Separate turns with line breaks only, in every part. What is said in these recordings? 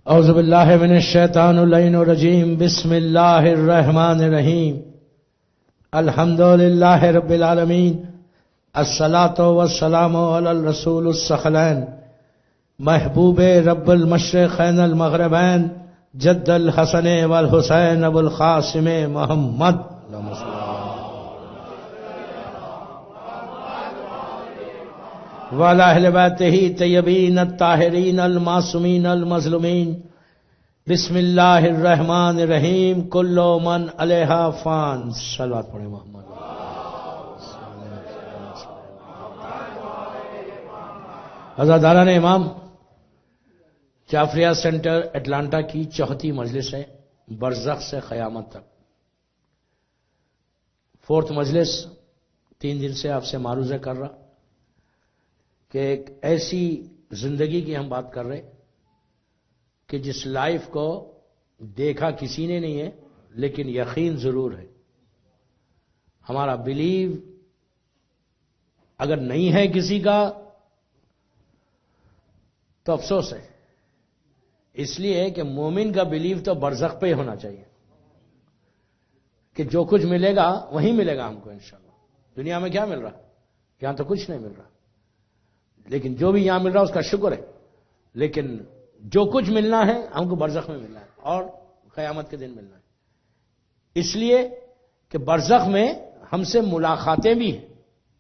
اعوذ باللہ من الشیطان اللعین الرجیم بسم اللہ الرحمن الرحیم الحمدللہ رب العالمین الصلاة والسلام علی الرسول الثقلین محبوب رب المشرقین المغربین جد الحسن والحسین ابو القاسم محمد وعلی اہل بیتہ طیبین الطاہرین المعصومین المظلومین بسم اللہ الرحمن الرحیم کل من علیہا فان صلوات پڑھیں محمد حضرت داران امام جعفریہ سینٹر اٹلانٹا کی 4تھی مجلس ہے برزخ سے قیامت تک 4th مجلس 3 دن سے آپ سے معروضہ کر رہا کہ ایک ایسی زندگی کی ہم بات کر رہے کہ جس لائف کو دیکھا کسی نے نہیں ہے لیکن یقین ضرور ہے. ہمارا بلیو اگر نہیں ہے کسی کا تو افسوس ہے، اس لیے کہ مومن کا بلیو تو برزخ پہ ہی ہونا چاہیے کہ جو کچھ ملے گا وہی ملے گا ہم کو انشاءاللہ. دنیا میں کیا مل رہا؟ یہاں تو کچھ نہیں مل رہا، لیکن جو بھی یہاں مل رہا ہے اس کا شکر ہے. لیکن جو کچھ ملنا ہے ہم کو برزخ میں ملنا ہے اور قیامت کے دن ملنا ہے. اس لیے کہ برزخ میں ہم سے ملاقاتیں بھی ہیں،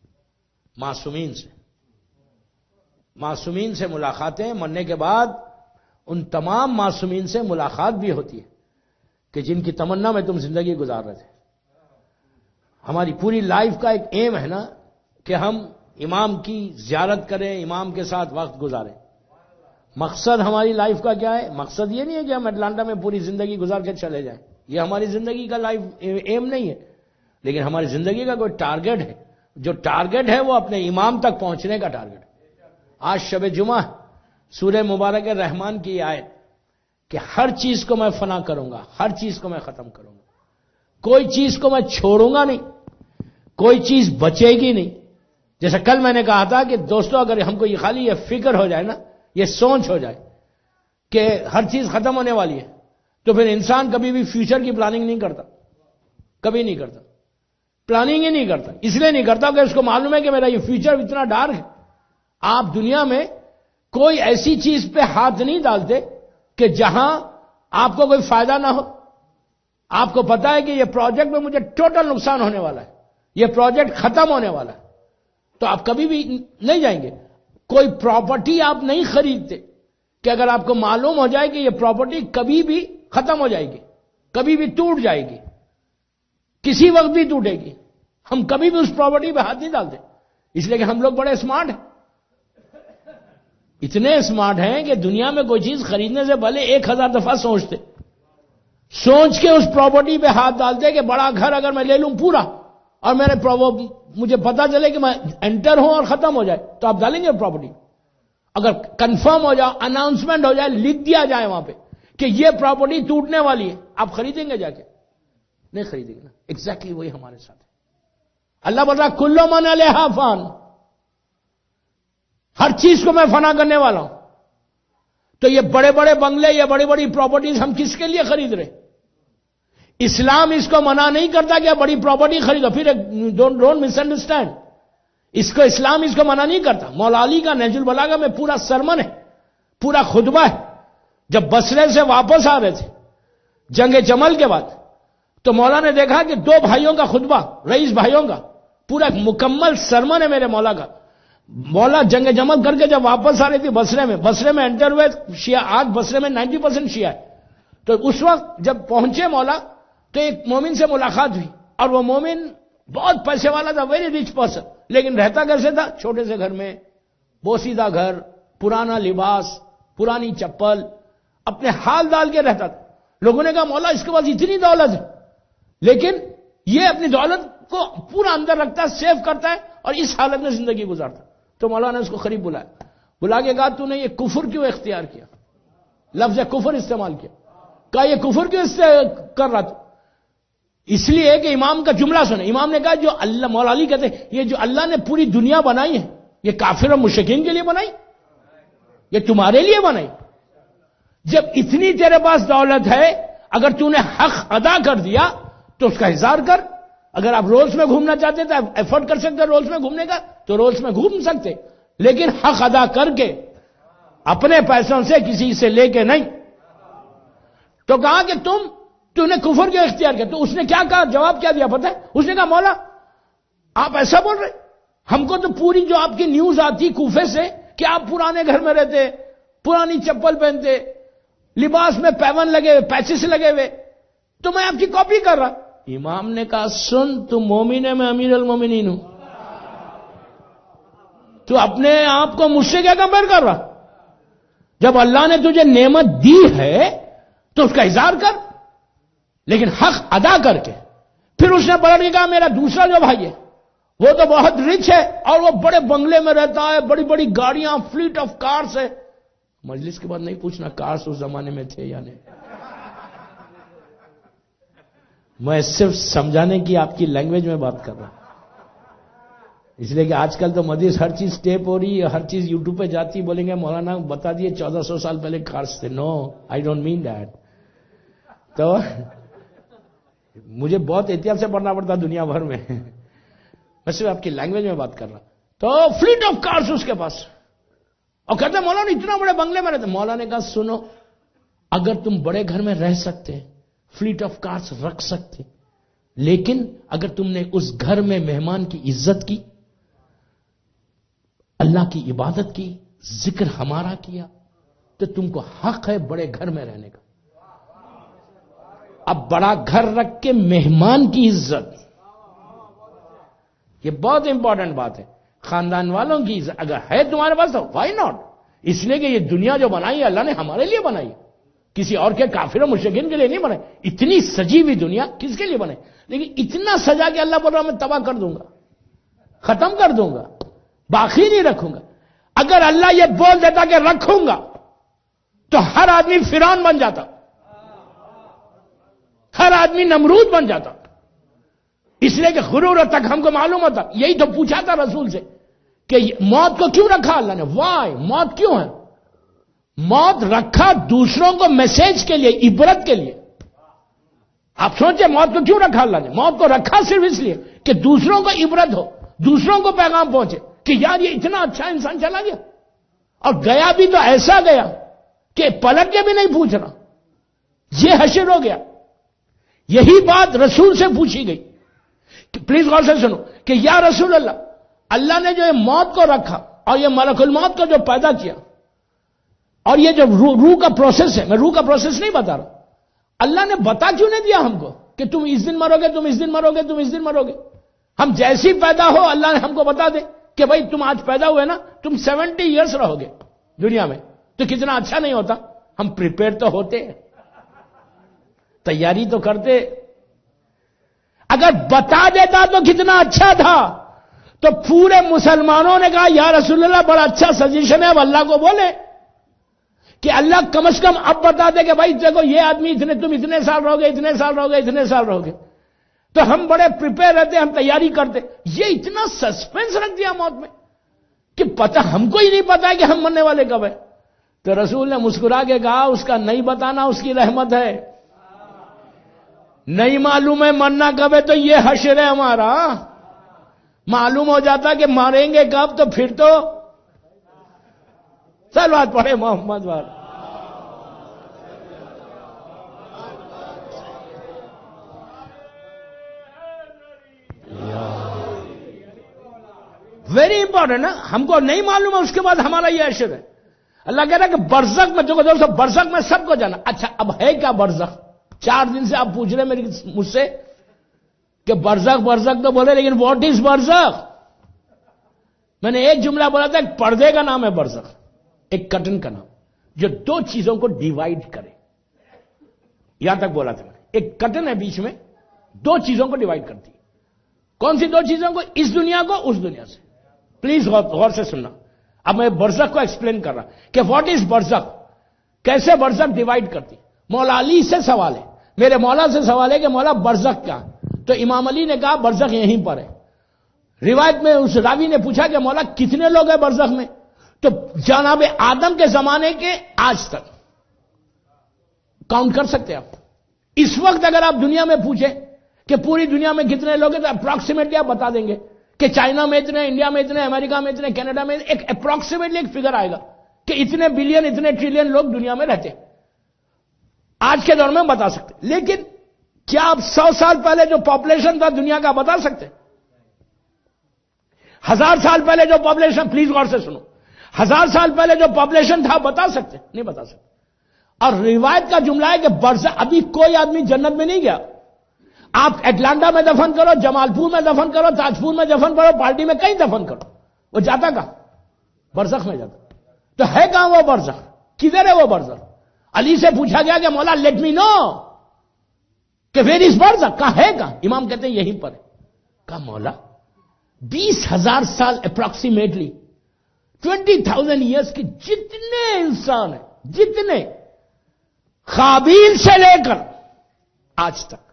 معصومین سے ملاقاتیں. مرنے کے بعد ان تمام معصومین سے ملاقات بھی ہوتی ہے کہ جن کی تمنا میں تم زندگی گزار رہے تھے. ہماری پوری لائف کا ایک ایم ہے نا کہ ہم امام کی زیارت کریں، امام کے ساتھ وقت گزاریں. مقصد ہماری لائف کا کیا ہے؟ مقصد یہ نہیں ہے کہ ہم اٹلانٹا میں پوری زندگی گزار کے چلے جائیں، یہ ہماری زندگی کا لائف ایم نہیں ہے. لیکن ہماری زندگی کا کوئی ٹارگٹ ہے، جو ٹارگٹ ہے وہ اپنے امام تک پہنچنے کا ٹارگٹ ہے. آج شب جمعہ سورہ مبارک رحمان کی آیت کہ ہر چیز کو میں فنا کروں گا، ہر چیز کو میں ختم کروں گا، کوئی چیز کو میں چھوڑوں گا نہیں، کوئی چیز بچے گی نہیں. جیسا کل میں نے کہا تھا کہ دوستو اگر ہم کو یہ خالی یہ فکر ہو جائے نا، یہ سوچ ہو جائے کہ ہر چیز ختم ہونے والی ہے، تو پھر انسان کبھی بھی فیوچر کی پلاننگ نہیں کرتا، کبھی نہیں کرتا. پلاننگ ہی نہیں کرتا، اس لیے نہیں کرتا کہ اس کو معلوم ہے کہ میرا یہ فیوچر اتنا ڈارک ہے. آپ دنیا میں کوئی ایسی چیز پہ ہاتھ نہیں ڈالتے کہ جہاں آپ کو کوئی فائدہ نہ ہو. آپ کو پتا ہے کہ یہ پروجیکٹ میں مجھے ٹوٹل نقصان ہونے والا ہے، یہ پروجیکٹ ختم ہونے والا ہے، تو آپ کبھی بھی نہیں جائیں گے. کوئی پراپرٹی آپ نہیں خریدتے کہ اگر آپ کو معلوم ہو جائے کہ یہ پراپرٹی کبھی بھی ختم ہو جائے گی، کبھی بھی ٹوٹ جائے گی، کسی وقت بھی ٹوٹے گی. ہم کبھی بھی اس پراپرٹی پہ ہاتھ نہیں ڈالتے، اس لیے کہ ہم لوگ بڑے اسمارٹ ہیں. اتنے اسمارٹ ہیں کہ دنیا میں کوئی چیز خریدنے سے پہلے 1000 دفعہ سوچتے، سوچ کے اس پراپرٹی پہ ہاتھ ڈالتے کہ بڑا گھر اگر میں لے لوں پورا اور مجھے پتا چلے کہ میں انٹر ہوں اور ختم ہو جائے تو آپ ڈالیں گے پراپرٹی. اگر کنفرم ہو جائے، اناؤنسمنٹ ہو جائے، لکھ دیا جائے وہاں پہ کہ یہ پراپرٹی ٹوٹنے والی ہے، آپ خریدیں گے؟ جا کے نہیں خریدیں گے نا. ایگزیکٹلی وہی ہمارے ساتھ ہے. اللہ بتا کل من علیہا فان، ہر چیز کو میں فنا کرنے والا ہوں. تو یہ بڑے بڑے بنگلے، یہ بڑی بڑی پراپرٹیز ہم کس کے لیے خرید رہے؟ اسلام اس کو منع نہیں کرتا کہ آپ بڑی پراپرٹی خریدو. پھر ڈونٹ مس انڈرسٹینڈ، اس کو اسلام اس کو منع نہیں کرتا. مولا علی کا نہج البلاغہ میں پورا سرمن ہے، پورا خطبہ ہے. جب بصرے سے واپس آ رہے تھے جنگ جمل کے بعد، تو مولا نے دیکھا کہ 2 بھائیوں کا خطبہ، رئیس بھائیوں کا پورا مکمل سرمن ہے میرے مولا کا. مولا جنگ جمل کر کے جب واپس آ رہی تھی بصرے میں انٹر ہوئے شیعہ. آج بصرے میں 90% شیعہ ہے. تو اس وقت جب پہنچے مولا تو ایک مومن سے ملاقات ہوئی، اور وہ مومن بہت پیسے والا تھا، ویری ریچ پرسن، لیکن رہتا کیسے تھا؟ چھوٹے سے گھر میں، بوسیدہ گھر، پرانا لباس، پرانی چپل، اپنے حال ڈال کے رہتا تھا. لوگوں نے کہا مولا اس کے پاس اتنی دولت ہے لیکن یہ اپنی دولت کو پورا اندر رکھتا ہے، سیو کرتا ہے اور اس حالت میں زندگی گزارتا. تو مولا نے اس کو قریب بلا کے کہا تو نے یہ کفر کیوں اختیار کیا؟ لفظ کفر استعمال کیا. کہا یہ کفر کیوں کر رہا تھا؟ اس لیے کہ امام کا جملہ سنے. امام نے کہا جو اللہ، مولا علی کہتے ہیں یہ جو اللہ نے پوری دنیا بنائی ہے یہ کافر اور مشرکین کے لیے بنائی، یہ تمہارے لیے بنائی. جب اتنی تیرے پاس دولت ہے، اگر تو نے حق ادا کر دیا تو اس کا اظہار کر. اگر آپ رولز میں گھومنا چاہتے تو آپ ایفورٹ کر سکتے رولز میں گھومنے کا، تو رولز میں گھوم سکتے، لیکن حق ادا کر کے اپنے پیسوں سے کسی سے لے کے نہیں. تو کہا کہ تو نے کفر کیوں اختیار کیا؟ تو اس نے کیا کہا، جواب کیا دیا پتہ ہے؟ اس نے کہا مولا آپ ایسا بول رہے، ہم کو تو پوری جو آپ کی نیوز آتی کوفے سے کہ آپ پرانے گھر میں رہتے، پرانی چپل پہنتے، لباس میں پیون لگے ہوئے، پیچز لگے ہوئے، تو میں آپ کی کاپی کر رہا. امام نے کہا سن، تو مومن ہے، میں امیر المومنین ہوں، تو اپنے آپ کو مجھ سے کیا کمپیئر کر رہا؟ جب اللہ نے تجھے نعمت دی ہے تو اس کا اظہار کر، لیکن حق ادا کر کے. پھر اس نے پلٹ کے کہا میرا دوسرا جو بھائی ہے وہ تو بہت رچ ہے اور وہ بڑے بنگلے میں رہتا ہے، بڑی بڑی گاڑیاں، فلیٹ آف کارز ہے. مجلس کے بعد نہیں پوچھنا کارز اس زمانے میں تھے یا نہیں، میں صرف سمجھانے کی آپ کی لینگویج میں بات کر رہا ہوں. اس لیے کہ آج کل تو مدرس ہر چیز ٹیپ ہو رہی ہے، ہر چیز یوٹیوب پہ جاتی، بولیں گے مولانا بتا دیے 1400 سال پہلے کارز تھے. No, I don't mean that. تو مجھے بہت احتیاط سے پڑھنا پڑتا دنیا بھر میں، میں صرف آپ کی لینگویج میں بات کر رہا. تو فلیٹ آف کارز اس کے پاس، اور کہتے ہیں مولانا اتنا بڑے بنگلے میں رہتے. مولانا نے کہا سنو، اگر تم بڑے گھر میں رہ سکتے، فلیٹ آف کارز رکھ سکتے، لیکن اگر تم نے اس گھر میں مہمان کی عزت کی، اللہ کی عبادت کی، ذکر ہمارا کیا، تو تم کو حق ہے بڑے گھر میں رہنے کا. اب بڑا گھر رکھ کے مہمان کی عزت، یہ بہت امپورٹنٹ بات ہے. خاندان والوں کی عزت اگر ہے تمہارے پاس تو وائی ناٹ. اس لیے کہ یہ دنیا جو بنائی ہے اللہ نے ہمارے لیے بنائی ہے، کسی اور کے کافر و مشرکین کے لیے نہیں بنائی. اتنی سجی ہوئی دنیا کس کے لیے بنے؟ لیکن اتنا سجا کہ اللہ بول رہا میں تباہ کر دوں گا، ختم کر دوں گا، باقی نہیں رکھوں گا. اگر اللہ یہ بول دیتا کہ رکھوں گا تو ہر آدمی فرعون بن جاتا، ہر آدمی نمرود بن جاتا. اس لیے کہ غرور تک ہم کو معلوم ہوتا. یہی تو پوچھا تھا رسول سے کہ موت کو کیوں رکھا اللہ نے؟ وائی، موت کیوں ہے؟ موت رکھا دوسروں کو میسج کے لیے، عبرت کے لیے. آپ سوچیں موت کو کیوں رکھا اللہ نے؟ موت کو رکھا صرف اس لیے کہ دوسروں کو عبرت ہو، دوسروں کو پیغام پہنچے کہ یار یہ اتنا اچھا انسان چلا گیا، اور گیا بھی تو ایسا گیا کہ پلٹ کے بھی نہیں پوچھ رہا، یہ حشر ہو گیا. یہی بات رسول سے پوچھی گئی کہ پلیز غور سے سنو کہ یا رسول اللہ، اللہ نے جو یہ موت کو رکھا اور یہ ملک الموت کو جو پیدا کیا، اور یہ جو روح کا پروسیس ہے، میں روح کا پروسیس نہیں بتا رہا، اللہ نے بتا کیوں نہیں دیا ہم کو کہ تم اس دن مرو گے، تم اس دن مرو گے، تم اس دن مرو گے؟ ہم جیسی پیدا ہو اللہ نے ہم کو بتا دے کہ بھائی تم آج پیدا ہوئے نا، تم 70 ایئرس رہو گے دنیا میں، تو کتنا اچھا نہیں ہوتا؟ ہم پریپیئر تو ہوتے، تیاری تو کرتے. اگر بتا دیتا تو کتنا اچھا تھا. تو پورے مسلمانوں نے کہا یا رسول اللہ بڑا اچھا سجیشن ہے، اب اللہ کو بولے کہ اللہ کم از کم اب بتا دے کہ بھائی دیکھو یہ آدمی تم اتنے سال رہو گے، اتنے سال رہو گے، اتنے سال رہو گے. تو ہم بڑے پریپیئر رہتے، ہم تیاری کرتے. یہ اتنا سسپینس رکھ دیا موت میں کہ پتہ ہم کو ہی نہیں پتا ہے کہ ہم مرنے والے کب ہیں. تو رسول نے مسکرا کے کہا اس کا نہیں بتانا اس کی رحمت ہے، نہیں معلوم ہے مرنا کب ہے تو یہ حشر ہے ہمارا. معلوم ہو جاتا کہ ماریں گے کب تو پھر تو صلوات پڑھے محمد وال. ویری امپورٹنٹ ہے، ہم کو نہیں معلوم ہے اس کے بعد ہمارا یہ حشر ہے. اللہ کہہ رہا ہے کہ برزخ میں جو دوستو برزخ میں سب کو جانا. اچھا اب ہے کیا برزخ؟ 4 دن سے آپ پوچھ رہے مجھ سے کہ برزخ برزخ تو بولے، لیکن واٹ از برزخ؟ میں نے ایک جملہ بولا تھا، ایک پردے کا نام ہے برزخ، ایک کرٹن کا نام، جو 2 چیزوں کو ڈیوائیڈ کرے. یہاں تک بولا تھا میں. ایک کرٹن ہے بیچ میں، 2 چیزوں کو ڈیوائیڈ کرتی ہے. کون سی 2 چیزوں کو؟ اس دنیا کو اس دنیا سے. پلیز غور سے سننا. اب میں برزخ کو ایکسپلین کر رہا کہ واٹ از برزخ، کیسے برزخ ڈیوائیڈ کرتی. مولا علی سے سوال ہے، میرے مولا سے سوال ہے کہ مولا برزخ کیا؟ تو امام علی نے کہا برزخ یہیں پر ہے. روایت میں اس راوی نے پوچھا کہ مولا کتنے لوگ ہیں برزخ میں؟ تو جناب آدم کے زمانے کے آج تک काउंट कर सकते हैं आप? इस वक्त अगर आप दुनिया में पूछें कि पूरी दुनिया में कितने लोग हैं, तो अप्रॉक्सीमेटली आप बता देंगे कि चाइना में इतने, इंडिया में इतने, अमेरिका में इतने, कनाडा में एक अप्रॉक्सीमेटली एक फिगर आएगा कि इतने बिलियन, इतने ट्रिलियन लोग दुनिया में रहते हैं। आज के दौर में हम बता सकते। लेकिन क्या आप 100 साल पहले जो पॉपुलेशन था दुनिया का बता सकते? 1000 साल पहले जो पॉपुलेशन, प्लीज गौर से सुनो, 1000 साल पहले जो पॉपुलेशन था बता सकते? नहीं बता सकते। और रिवायत का जुमला है कि बरज़ख, अभी कोई आदमी जन्नत में नहीं गया। आप एटलांटा में दफन करो, जमालपुर में दफन करो, ताजपुर में दफन करो, पार्टी में कहीं दफन करो, वो जाता कहां? बरज़ख में जाता। तो है कहां वो बरज़ख? किधर है वो बरज़ख? अली से पूछा गया कि मौला लेट मी नो कि वेयर इज बरज़ख, कहां है? कहां? इमाम कहते हैं यहीं पर है। कहा मौला 20,000 साल अप्रॉक्सीमेटली 20,000 ईयर्स के जितने इंसान हैं, जितने काबिल से लेकर आज तक,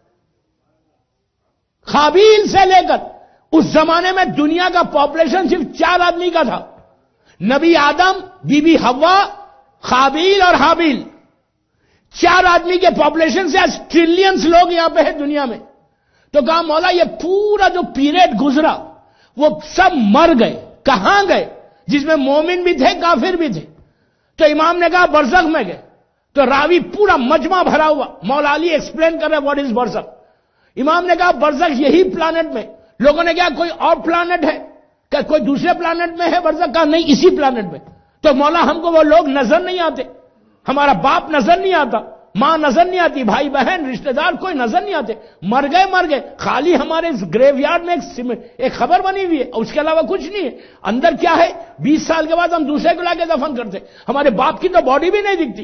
काबिल से लेकर, उस जमाने में दुनिया का पॉपुलेशन सिर्फ 4 आदमी का था। नबी आदम, बीबी हव्वा, काबिल और हाबिल। 4 आदमी के पॉपुलेशन से आज ट्रिलियंस लोग यहां पे है दुनिया में। तो कहा मौला ये पूरा जो पीरियड गुजरा वो सब मर गए। कहां गए? जिसमें मोमिन भी थे, काफिर भी थे। तो इमाम ने कहा बरज़ख में गए। तो रावी पूरा मजमा भरा हुआ, मौला अली एक्सप्लेन कर रहे व्हाट इज बरज़ख। इमाम ने कहा बरज़ख यही प्लानेट में। लोगों ने कहा कोई और प्लानेट है क्या? कोई दूसरे प्लानेट में है बरज़ख? कहा नहीं, इसी प्लानेट में। तो मौला हमको वो लोग नजर नहीं आते, हमारा बाप नजर नहीं आता, मां नजर नहीं आती, भाई बहन रिश्तेदार कोई नजर नहीं आते। मर गए मर गए। खाली हमारे ग्रेवयार्ड में एक खबर बनी हुई है, उसके अलावा कुछ नहीं है। अंदर क्या है? 20 साल के बाद हम दूसरे को लाके दफन करते। हमारे बाप की तो बॉडी भी नहीं दिखती।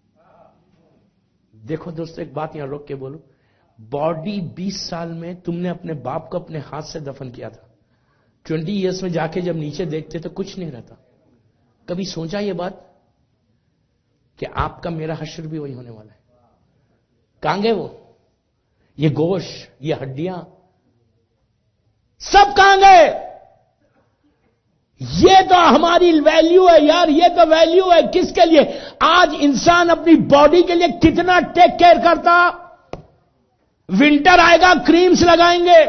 देखो दोस्तों, एक बात यहां रोक के बोलो, बॉडी 20 साल में तुमने अपने बाप को अपने हाथ से दफन किया था। 20 ईयर्स में जाके जब नीचे देखते तो कुछ नहीं रहता। कभी सोचा ये बात कि आपका मेरा हश्र भी वही होने वाला है? कहां गए वो? ये गोश्त, ये हड्डियां सब कहां गए? ये तो हमारी वैल्यू है यार, ये तो वैल्यू है किसके लिए? आज इंसान अपनी बॉडी के लिए कितना टेक केयर करता। विंटर आएगा, क्रीम्स लगाएंगे।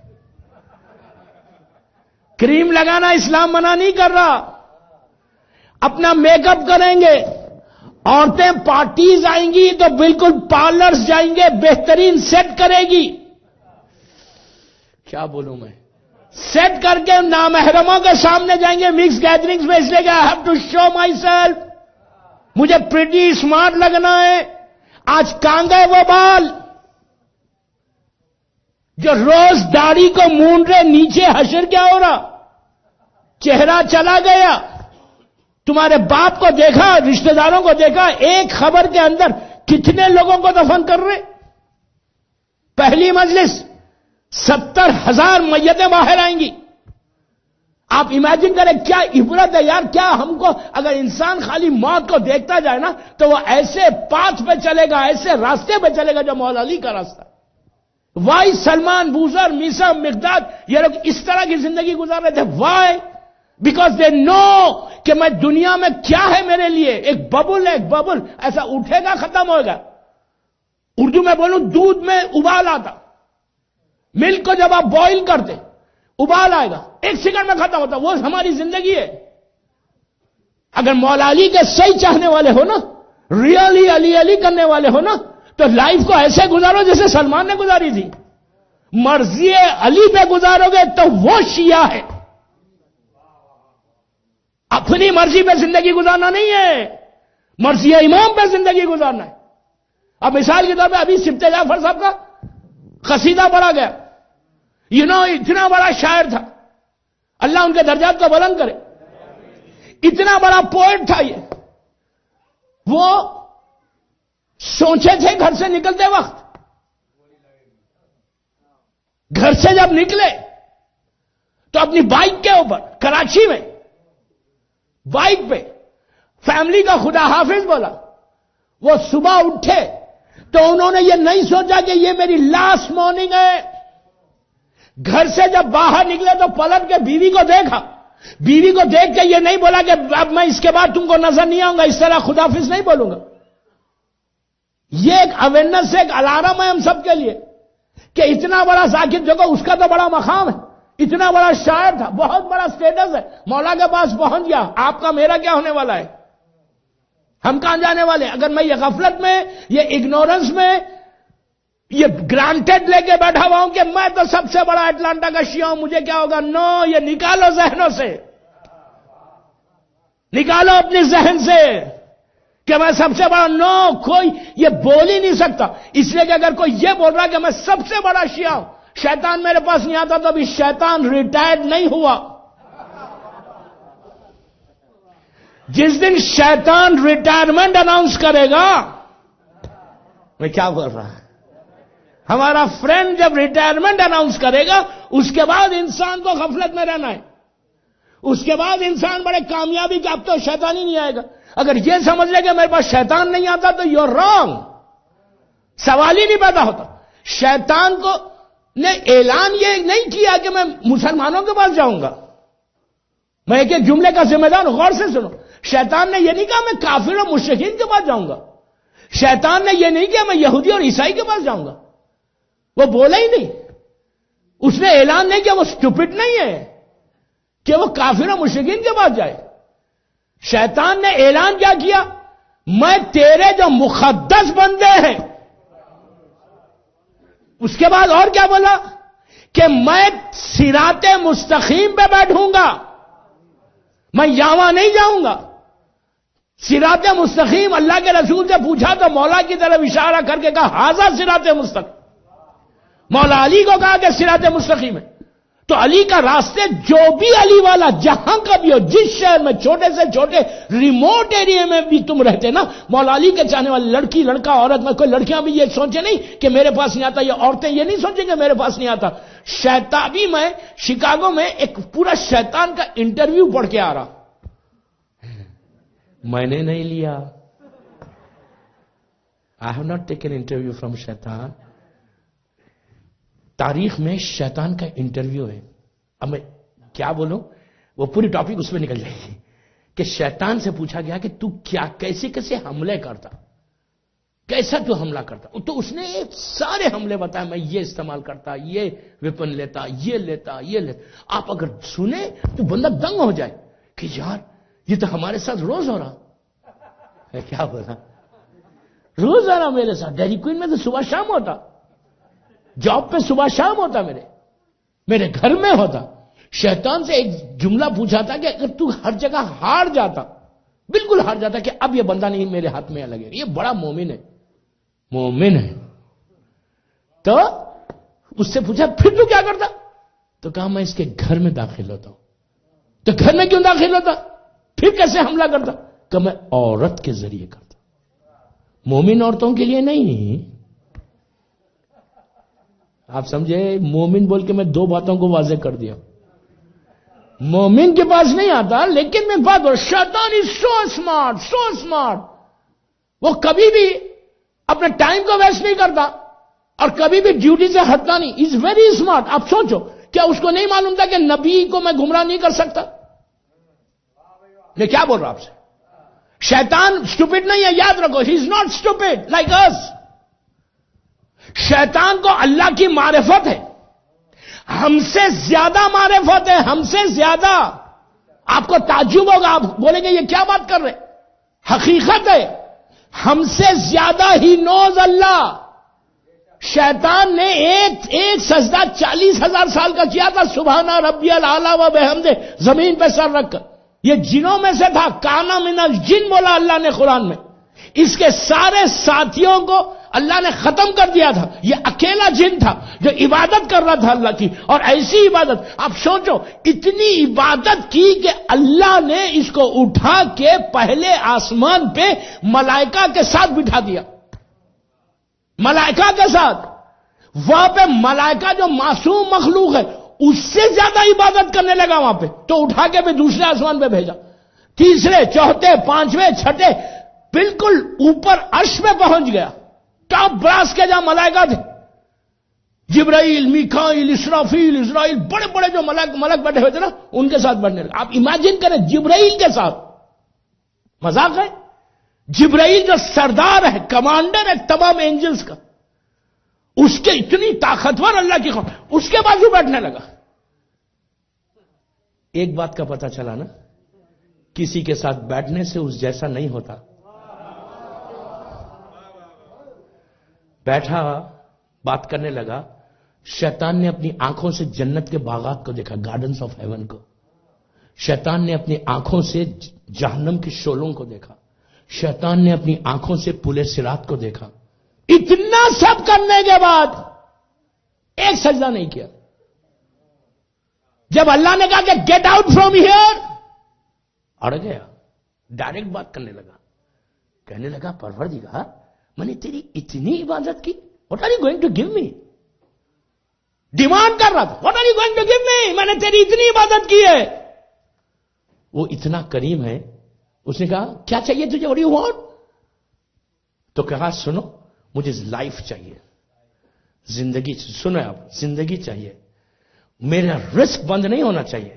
क्रीम लगाना इस्लाम मना नहीं कर रहा। अपना मेकअप करेंगे। औरतें पार्टीज आएंगी तो बिल्कुल पार्लर्स जाएंगे, बेहतरीन सेट करेगी। क्या बोलूं मैं? सेट करके नामहरमों के सामने जाएंगे मिक्स गैदरिंग्स में, इसलिए I have to show my self pretty smart लगना है। आज कहां गए वो बाल जो रोज दाढ़ी को मूंड रहे? नीचे हश्र क्या हो रहा? चेहरा चला गया। तुम्हारे बाप को देखा, रिश्तेदारों को देखा, एक खबर के अंदर कितने लोगों को दफन कर रहे? पहली मजलिस 70,000 मैयतें बाहर आएंगी। आप इमेजिन करें क्या इबरत है यार। क्या हमको, अगर इंसान खाली मौत को देखता जाए ना तो वो ऐसे पाथ पे चलेगा, ऐसे रास्ते पे चलेगा जो मौला अली का रास्ता। वाई सलमान, बूजर, मीसा, मिकदाद, ये लोग इस तरह की जिंदगी गुजार रहे थे। वाई? बिकॉज दे नो कि मैं दुनिया में क्या है मेरे लिए। एक बबुल है, एक बबुल ऐसा उठेगा, खत्म होगा। उर्दू में बोलूं, दूध में उबाल आता, मिल्क को जब आप बॉईल करते उबाल आएगा, 1 सेकंड में खत्म होता। वो हमारी जिंदगी है। अगर मौला अली के सही चाहने वाले हो ना, रियली अली अली करने वाले हो ना, तो लाइफ को ऐसे गुजारो जैसे सलमान ने गुजारी थी। मर्जी अली पे गुजारोगे तो वो शिया है। अपनी मर्जी पे जिंदगी गुजारना नहीं है, मर्जी इमाम पे जिंदगी गुजारना है। अब मिसाल के तौर पे अभी सिब्ते जाफर साहब का कसीदा पढ़ा गया। इतना बड़ा शायर था, अल्लाह उनके दर्जात को बुलंद करे। इतना बड़ा पोएट था ये। वो सोचे थे घर से निकलते वक्त, घर से जब निकले तो अपनी बाइक के ऊपर कराची में बाइक पे फैमिली का खुदा हाफिज बोला। वो सुबह उठे तो उन्होंने ये नहीं सोचा कि ये मेरी लास्ट मॉर्निंग है। घर से जब बाहर निकले तो पलट के बीवी को देखा। बीवी को देख के ये नहीं बोला कि अब मैं इसके बाद तुमको नजर नहीं आऊंगा, इस तरह खुदाफिज नहीं बोलूंगा। یہ ایک اویئرنیس ہے، ایک الارم ہے ہم سب کے لیے کہ اتنا بڑا ذاکر جو اس کا تو بڑا مقام ہے، اتنا بڑا شاعر تھا، بہت بڑا سٹیٹس ہے، مولا کے پاس پہنچ گیا، آپ کا میرا کیا ہونے والا ہے؟ ہم کہاں جانے والے؟ اگر میں یہ غفلت میں، یہ اگنورنس میں، یہ گرانٹیڈ لے کے بیٹھا ہوا ہوں کہ میں تو سب سے بڑا اٹلانٹا کا شیعہ ہوں، مجھے کیا ہوگا؟ نو، یہ نکالو ذہنوں سے، نکالو اپنے ذہن سے کہ میں سب سے بڑا، نو، کوئی یہ بول ہی نہیں سکتا، اس لیے کہ اگر کوئی یہ بول رہا کہ میں سب سے بڑا شیعہ ہوں، شیطان میرے پاس نہیں آتا تو ابھی شیطان ریٹائرڈ نہیں ہوا۔ جس دن شیطان ریٹائرمنٹ اناؤنس کرے گا، میں کیا بول رہا ہے، ہمارا فرینڈ جب ریٹائرمنٹ اناؤنس کرے گا، اس کے بعد انسان کو غفلت میں رہنا ہے، اس کے بعد انسان بڑے کامیابی کا، اب تو شیطان ہی نہیں آئے گا۔ اگر یہ سمجھ لے کہ میرے پاس شیطان نہیں آتا تو یو آر رانگ، سوال ہی نہیں پیدا ہوتا۔ شیطان کو نے اعلان یہ نہیں کیا کہ میں مسلمانوں کے پاس جاؤں گا، میں ایک ایک جملے کا ذمہ دار ہوں، غور سے سنو۔ شیطان نے یہ نہیں کہا میں کافر اور مشرکین کے پاس جاؤں گا، شیطان نے یہ نہیں کہا میں یہودی اور عیسائی کے پاس جاؤں گا، وہ بولا ہی نہیں، اس نے اعلان نہیں کیا، وہ اسٹوپڈ نہیں ہے کہ وہ کافر اور مشرکین کے پاس جائے۔ شیطان نے اعلان کیا کیا؟ میں تیرے جو مقدس بندے ہیں، اس کے بعد اور کیا بولا کہ میں صراط مستقیم پہ بیٹھوں گا، میں یہاں نہیں جاؤں گا۔ صراط مستقیم اللہ کے رسول سے پوچھا تو مولا کی طرف اشارہ کر کے کہا ھذا صراط مستقیم، مولا علی کو کہا کہ صراط مستقیم ہے۔ تو علی کا راستے جو بھی علی والا جہاں کا بھی ہو، جس شہر میں چھوٹے سے چھوٹے ریموٹ ایریا میں بھی تم رہتے نا، مولا علی کے چاہنے والے لڑکی لڑکا عورت میں، کوئی لڑکیاں بھی یہ سوچے نہیں کہ میرے پاس نہیں آتا، یا عورتیں یہ نہیں سوچیں کہ میرے پاس نہیں آتا۔ شیطانی میں شکاگو میں ایک پورا شیطان کا انٹرویو پڑھ کے آ رہا، میں نے نہیں لیا، I have not taken interview from شیطان۔ تاریخ میں شیطان کا انٹرویو ہے۔ اب میں کیا بولوں، وہ پوری ٹاپک اس میں نکل جائے گی کہ شیطان سے پوچھا گیا کہ تو کیا کیسے کیسے حملے کرتا، کیسا تو حملہ کرتا، تو اس نے سارے حملے بتایا، میں یہ استعمال کرتا، یہ ویپن لیتا، یہ لیتا، یہ لیتا۔ آپ اگر سنیں تو بندہ دنگ ہو جائے کہ یار یہ تو ہمارے ساتھ روز ہو رہا ہے۔ کیا بولا؟ روز آ رہا میرے ساتھ، ڈیری کوئن میں تو صبح شام ہوتا، جاب پہ صبح شام ہوتا، میرے گھر میں ہوتا۔ شیطان سے ایک جملہ پوچھا تھا کہ اگر تو ہر جگہ ہار جاتا، بالکل ہار جاتا کہ اب یہ بندہ نہیں میرے ہاتھ میں لگے، یہ بڑا مومن ہے، مومن ہے، تو اس سے پوچھا پھر تو کیا کرتا؟ تو کہا میں اس کے گھر میں داخل ہوتا ہوں۔ تو گھر میں کیوں داخل ہوتا؟ پھر کیسے حملہ کرتا؟ کہ میں عورت کے ذریعے کرتا، مومن عورتوں کے لیے نہیں۔ آپ سمجھے؟ مومن بول کے میں دو باتوں کو واضح کر دیا، مومن کے پاس نہیں آتا، لیکن میں بات اور شیطان از سو اسمارٹ، سو اسمارٹ، وہ کبھی بھی اپنے ٹائم کو ویسٹ نہیں کرتا اور کبھی بھی ڈیوٹی سے ہٹتا نہیں، از ویری اسمارٹ۔ آپ سوچو کیا اس کو نہیں معلوم تھا کہ نبی کو میں گمراہ نہیں کر سکتا؟ میں کیا بول رہا ہوں آپ سے؟ شیطان اسٹوپڈ نہیں ہے، یاد رکھو، he is not stupid like us. شیطان کو اللہ کی معرفت ہے، ہم سے زیادہ معرفت ہے، ہم سے زیادہ۔ آپ کو تعجب ہوگا، آپ بولیں گے یہ کیا بات کر رہے؟ حقیقت ہے، ہم سے زیادہ ہی نوز اللہ۔ شیطان نے ایک سجدہ 40,000 سال کا کیا تھا، سبحان ربی الاعلی و بحمدہ، زمین پہ سر رکھ کر۔ یہ جنوں میں سے تھا، کانا من الجن بولا اللہ نے قرآن میں۔ اس کے سارے ساتھیوں کو اللہ نے ختم کر دیا تھا، یہ اکیلا جن تھا جو عبادت کر رہا تھا اللہ کی، اور ایسی عبادت، آپ سوچو اتنی عبادت کی کہ اللہ نے اس کو اٹھا کے پہلے آسمان پہ ملائکہ کے ساتھ بٹھا دیا، ملائکہ کے ساتھ۔ وہاں پہ ملائکہ جو معصوم مخلوق ہے اس سے زیادہ عبادت کرنے لگا وہاں پہ، تو اٹھا کے بھی دوسرے آسمان پہ بھیجا، تیسرے، چوتھے، پانچویں، چھٹے، بالکل اوپر عرش پہ پہنچ گیا، ٹاپ براس کے جہاں ملائکہ تھے، جبرائیل، میکائیل، اسرافیل، اسرائیل، بڑے بڑے جو ملک بیٹھے ہوئے تھے نا، ان کے ساتھ بیٹھنے لگا۔ آپ امیجن کریں جبرائیل کے ساتھ، مذاق ہے؟ جبرائیل جو سردار ہے، کمانڈر ہے تمام اینجلز کا، اس کے اتنی طاقتور اللہ کی خوف، اس کے بازو بیٹھنے لگا۔ ایک بات کا پتہ چلا نا، کسی کے ساتھ بیٹھنے سے اس جیسا نہیں ہوتا۔ بیٹھا، بات کرنے لگا، شیطان نے اپنی آنکھوں سے جنت کے باغات کو دیکھا، گارڈنز آف ہیون کو، شیطان نے اپنی آنکھوں سے جہنم کے شعلوں کو دیکھا، شیطان نے اپنی آنکھوں سے پل صراط کو دیکھا۔ اتنا سب کرنے کے بعد ایک سجدہ نہیں کیا۔ جب اللہ نے کہا کہ گیٹ آؤٹ فرام ہیئر، اڑ گیا، ڈائریکٹ بات کرنے لگا، کہنے لگا پروردگار میں نے تیری اتنی عبادت کی، what are you going to give me? Demand کر رہا تھا، what are you going to give me? میں نے تیری اتنی عبادت کی ہے۔ وہ اتنا کریم ہے، اس نے کہا کیا چاہیے تجھے، واٹ ڈو یو وانٹ؟ تو کہا سنو مجھے لائف چاہیے، زندگی، سنو آپ، زندگی چاہیے، میرا رزق بند نہیں ہونا چاہیے،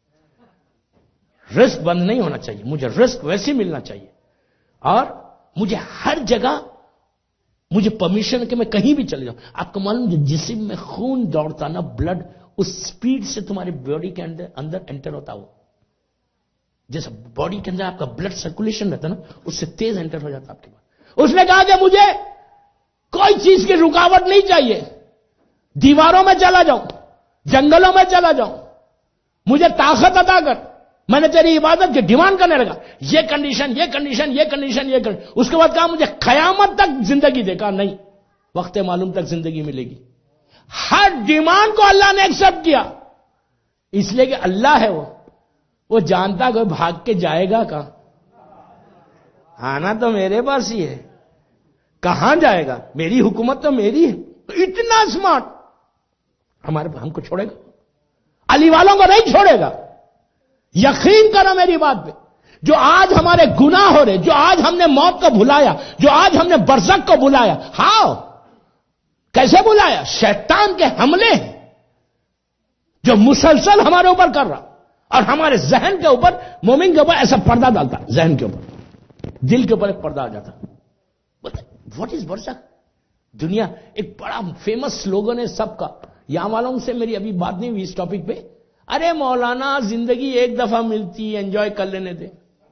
رزق بند نہیں ہونا چاہیے، مجھے رزق ویسے ملنا چاہیے، اور مجھے ہر جگہ مجھے پرمیشن کہ میں کہیں بھی چلے جاؤں۔ آپ کو معلوم جو جسم میں خون دوڑتا نا، بلڈ اس سپیڈ سے تمہاری باڈی کے اندر انٹر ہوتا، ہو جیسا باڈی کے اندر آپ کا بلڈ سرکولیشن رہتا نا، اس سے تیز انٹر ہو جاتا آپ کے پاس۔ اس نے کہا کہ مجھے کوئی چیز کی رکاوٹ نہیں چاہیے، دیواروں میں چلا جاؤں، جنگلوں میں چلا جاؤں، مجھے طاقت عطا کر۔ میں نے تیری عبادت کی ڈیمانڈ کرنے لگا، یہ کنڈیشن، یہ کنڈیشن، یہ کنڈیشن، یہ کنڈیشن۔ اس کے بعد کہا مجھے قیامت تک زندگی دے، کہا نہیں، وقت معلوم تک زندگی ملے گی۔ ہر ڈیمانڈ کو اللہ نے ایکسپٹ کیا، اس لیے کہ اللہ ہے، وہ جانتا کہ بھاگ کے جائے گا کہاں، آنا تو میرے پاس ہی ہے، کہاں جائے گا، میری حکومت تو میری ہے۔ تو اتنا اسمارٹ، ہم کو چھوڑے گا؟ علی والوں کو نہیں چھوڑے گا۔ یقین کرو میری بات پہ، جو آج ہمارے گناہ ہو رہے، جو آج ہم نے موت کو بھلایا، جو آج ہم نے برزخ کو بلایا، ہاؤ، کیسے بلایا؟ شیطان کے حملے ہیں جو مسلسل ہمارے اوپر کر رہا، اور ہمارے ذہن کے اوپر، مومن کے اوپر ایسا پردہ ڈالتا، ذہن کے اوپر، دل کے اوپر ایک پردہ آ جاتا۔ واٹ از برزخ؟ دنیا ایک بڑا فیمس سلوگن ہے سب کا، یہاں والوں سے میری ابھی بات نہیں ہوئی اس ٹاپک پہ، ارے مولانا زندگی ایک دفعہ ملتی ہے، انجوائے کر لینے دے۔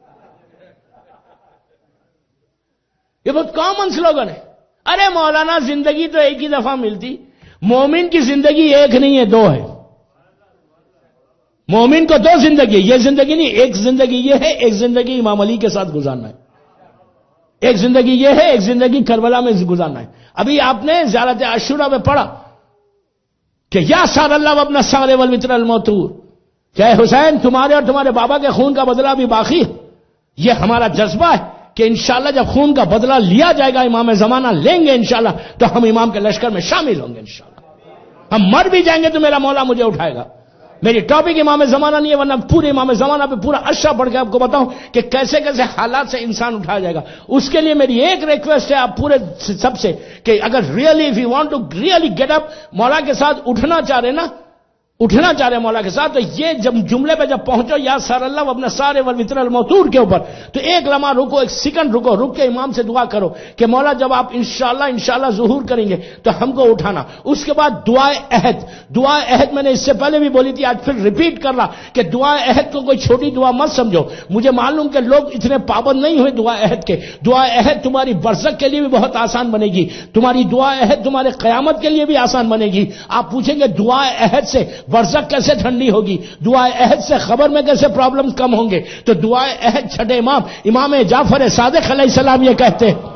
یہ بہت کامن سلوگن ہے، ارے مولانا زندگی تو ایک ہی دفعہ ملتی۔ مومن کی زندگی ایک نہیں ہے، دو ہے۔ مومن کو دو زندگی ہے، یہ زندگی نہیں، ایک زندگی یہ ہے، ایک زندگی امام علی کے ساتھ گزارنا ہے، ایک زندگی یہ ہے، ایک زندگی کربلا میں گزارنا ہے۔ ابھی آپ نے زیارت عاشورہ میں پڑھا کہ یا سار اللہ وابن السار والوتر الموتور، کہ اے حسین تمہارے اور تمہارے بابا کے خون کا بدلہ بھی باقی ہے۔ یہ ہمارا جذبہ ہے کہ انشاءاللہ جب خون کا بدلہ لیا جائے گا، امام زمانہ لیں گے انشاءاللہ، تو ہم امام کے لشکر میں شامل ہوں گے انشاءاللہ۔ ہم مر بھی جائیں گے تو میرا مولا مجھے اٹھائے گا۔ میری ٹاپک امام زمانہ نہیں ہے، ورنہ پورے امام زمانہ پہ پورا اشرا پڑھ کے آپ کو بتاؤں کہ کیسے کیسے حالات سے انسان اٹھایا جائے گا۔ اس کے لیے میری ایک ریکویسٹ ہے آپ پورے سب سے، کہ اگر really if you want to really get up, مولا کے ساتھ اٹھنا چاہ رہے نا، اٹھنا چاہ رہے مولا کے ساتھ، تو یہ جب جملے پہ جب پہنچو یا سر اللہ اپنے سارے والوتر الموتور کے اوپر، تو ایک لمحہ رکو، ایک سیکنڈ رکو، رک کے امام سے دعا کرو کہ مولا جب آپ انشاءاللہ ظہور کریں گے تو ہم کو اٹھانا۔ اس کے بعد دعائے عہد، دعائے عہد میں نے اس سے پہلے بھی بولی تھی، آج پھر ریپیٹ کر رہا کہ دعائے عہد کو کوئی چھوٹی دعا مت سمجھو۔ مجھے معلوم کہ لوگ اتنے پابند نہیں ہوئے دعائے عہد کے۔ دعائے عہد تمہاری برزخ کے لیے بھی بہت آسان بنے گی، تمہاری دعائے عہد تمہارے قیامت کے لیے بھی آسان بنے گی۔ آپ پوچھیں گے دعائے عہد سے برزخ کیسے ٹھنڈی ہوگی، دعائے عہد سے خبر میں کیسے پرابلمز کم ہوں گے؟ تو دعائے عہد چھٹے امام جعفر صادق علیہ السلام یہ کہتے ہیں،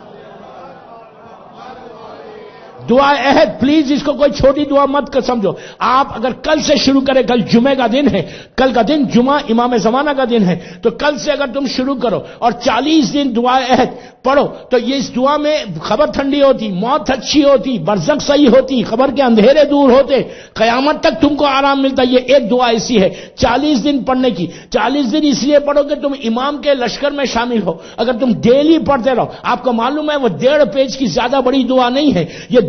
دعائے عہد پلیز اس کو کوئی چھوٹی دعا مت کر سمجھو۔ آپ اگر کل سے شروع کریں، کل جمعے کا دن ہے، کل کا دن جمعہ امام زمانہ کا دن ہے، تو کل سے اگر تم شروع کرو اور 40 دن دعائے عہد پڑھو، تو یہ اس دعا میں خبر ٹھنڈی ہوتی، موت اچھی ہوتی، برزخ صحیح ہوتی، خبر کے اندھیرے دور ہوتے، قیامت تک تم کو آرام ملتا۔ یہ ایک دعا ایسی ہے 40 دن پڑھنے کی۔ 40 دن اس لیے پڑھو کہ تم امام کے لشکر میں شامل ہو۔ اگر تم ڈیلی پڑھتے رہو، آپ کو معلوم ہے وہ 1.5 پیج کی زیادہ بڑی دعا نہیں ہے، یہ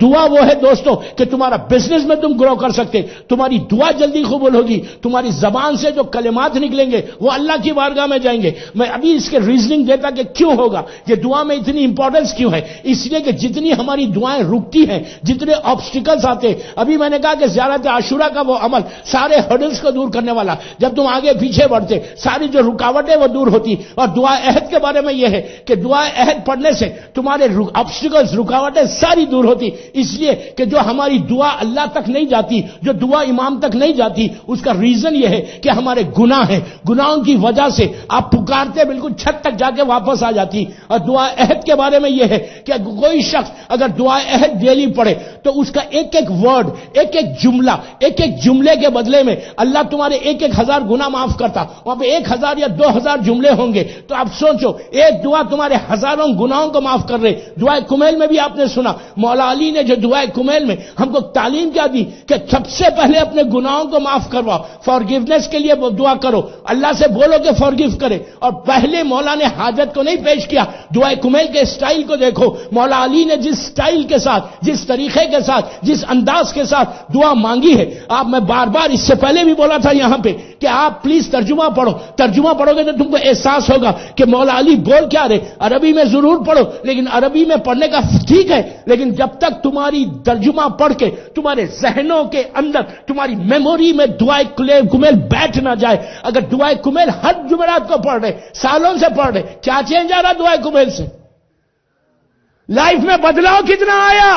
دعا وہ ہے دوستو کہ تمہارا بزنس میں تم گرو کر سکتے، تمہاری دعا جلدی قبول ہوگی، تمہاری زبان سے جو کلمات نکلیں گے وہ اللہ کی بارگاہ میں جائیں گے۔ میں ابھی اس کے ریزننگ دیتا کہ کیوں ہوگا، یہ دعا میں اتنی امپورٹنس کیوں ہے، اس لیے کہ جتنی ہماری دعائیں رکتی ہیں، جتنے آبسٹیکلز آتے، ابھی میں نے کہا کہ زیارت عاشورہ کا وہ عمل سارے ہرڈلز کو دور کرنے والا، جب تم آگے پیچھے بڑھتے ساری جو رکاوٹیں وہ دور ہوتی۔ اور دعا عہد کے بارے میں یہ ہے کہ دعا عہد پڑھنے سے تمہارے آبسٹیکلز رکاوٹیں ساری دور ہوتی، اس لیے کہ جو ہماری دعا اللہ تک نہیں جاتی، جو دعا امام تک نہیں جاتی، اس کا ریزن یہ ہے کہ ہمارے گناہ ہیں، گناہوں کی وجہ سے آپ پکارتے بالکل چھت تک جا کے واپس آ جاتی۔ اور دعا عہد کے بارے میں یہ ہے کہ کوئی شخص اگر دعا عہد ڈیلی پڑھے تو اس کا ایک ایک ورڈ، ایک ایک جملہ، ایک ایک جملے کے بدلے میں اللہ تمہارے 1,000 گناہ معاف کرتا۔ وہاں پہ 1,000 یا 2,000 جملے ہوں گے تو آپ سوچو ایک دعا تمہارے ہزاروں گناہوں کو معاف کر رہے۔ دعائے کمیل میں بھی آپ نے سنا مولا علی نے جو دعائے کمیل میں ہم کو تعلیم کیا دی کہ سب سے پہلے اپنے گناہوں کو معاف کرواؤ، فارگیونیس کے لیے دعا کرو، اللہ سے بولو کہ فارگیو کرے۔ اور پہلے مولا نے حاجت کو نہیں پیش کیا، دعائے کمیل کے سٹائل کو دیکھو، مولا علی نے جس سٹائل کے ساتھ، جس طریقے کے ساتھ، جس انداز کے ساتھ دعا مانگی ہے۔ آپ میں بار بار اس سے پہلے بھی بولا تھا یہاں پہ کہ آپ پلیز ترجمہ پڑھو، ترجمہ پڑھو گے تو تم کو احساس ہوگا کہ مولا علی بول کیا رہے۔ عربی میں ضرور پڑھو، لیکن عربی میں پڑھنے کا ٹھیک ہے، لیکن جب تک تمہاری ترجمہ پڑھ کے تمہارے ذہنوں کے اندر، تمہاری میموری میں دعائے کمیل بیٹھ نہ جائے۔ اگر دعائے کمیل ہر جمعرات کو پڑھ رہے، سالوں سے پڑھ رہے، کیا چینج آ رہا دعائے کمیل سے؟ لائف میں بدلاؤ کتنا آیا؟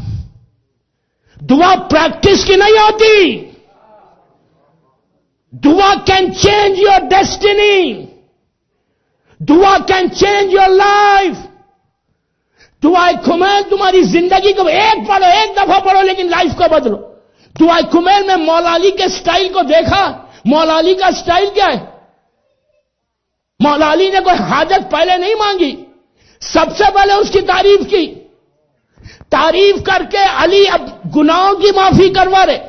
دعا پریکٹس کی نہیں ہوتی، دعا کین چینج یور ڈیسٹینی، دعا کین چینج یور لائف۔ دعائے کمیل تمہاری زندگی کو ایک پڑھو، ایک دفعہ پڑھو، لیکن لائف کو بدلو۔ دعائے کمیل میں مولا علی کے سٹائل کو دیکھا، مولا علی کا سٹائل کیا ہے؟ مولا علی نے کوئی حاجت پہلے نہیں مانگی، سب سے پہلے اس کی تعریف کی، تعریف کر کے علی اب گناہوں کی معافی کروا رہے۔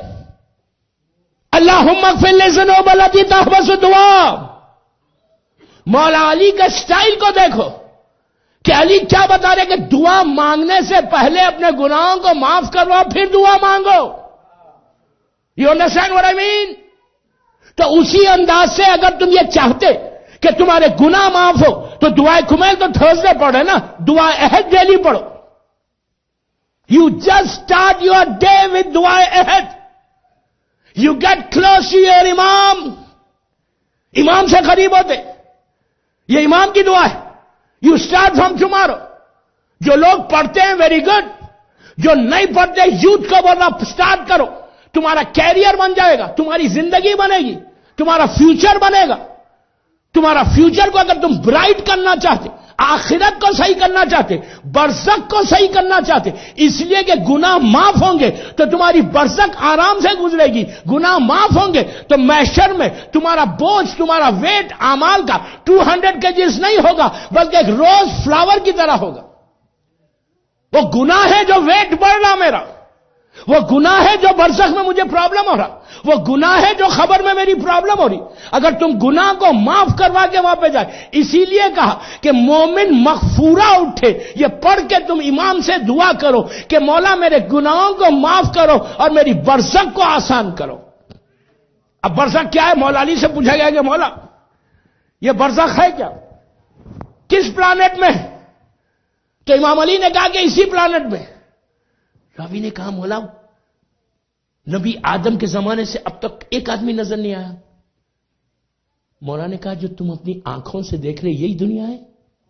اللہم اغفر لذنوب التی تحبس دعا۔ مولا علی کے سٹائل کو دیکھو کہ علی کیا بتا رہے کہ دعا مانگنے سے پہلے اپنے گناہوں کو معاف کرواؤ پھر دعا مانگو۔ You understand what I mean? تو اسی انداز سے اگر تم یہ چاہتے کہ تمہارے گناہ معاف ہو تو دعائے کمیل تو تھرسڈے پڑھے نا، دعائے عہد ڈیلی پڑھو۔ You just start your day with دعائے عہد، you get close to your امام، امام سے قریب ہوتے، یہ امام کی دعا ہے۔ You start from tomorrow. جو لوگ پڑھتے ہیں ویری گڈ، جو نہیں پڑھتے یوتھ کو بول رہا اسٹارٹ کرو، تمہارا کیریئر بن جائے گا، تمہاری زندگی بنے گی، تمہارا فیوچر بنے گا۔ تمہارا فیوچر کو اگر تم برائٹ کرنا چاہتے، آخرت کو صحیح کرنا چاہتے، برزخ کو صحیح کرنا چاہتے، اس لیے کہ گناہ معاف ہوں گے تو تمہاری برزخ آرام سے گزرے گی، گناہ معاف ہوں گے تو محشر میں تمہارا بوجھ، تمہارا ویٹ اعمال کا 200 kgs نہیں ہوگا بلکہ ایک روز فلاور کی طرح ہوگا۔ وہ گناہ ہے جو ویٹ بڑھ رہا میرا، وہ گناہ ہے جو برزخ میں مجھے پرابلم ہو رہا، وہ گناہ ہے جو خبر میں میری پرابلم ہو رہی۔ اگر تم گناہ کو معاف کروا کے وہاں پہ جائے، اسی لیے کہا کہ مومن مغفورہ اٹھے، یہ پڑھ کے تم امام سے دعا کرو کہ مولا میرے گناہوں کو معاف کرو اور میری برزخ کو آسان کرو۔ اب برزخ کیا ہے؟ مولا علی سے پوچھا گیا کہ مولا یہ برزخ ہے کیا، کس پلانٹ میں؟ تو امام علی نے کہا کہ اسی پلانٹ میں۔ راوی نے کہا مولا نبی آدم کے زمانے سے اب تک ایک آدمی نظر نہیں آیا۔ مولا نے کہا جو تم اپنی آنکھوں سے دیکھ رہے یہی دنیا ہے؟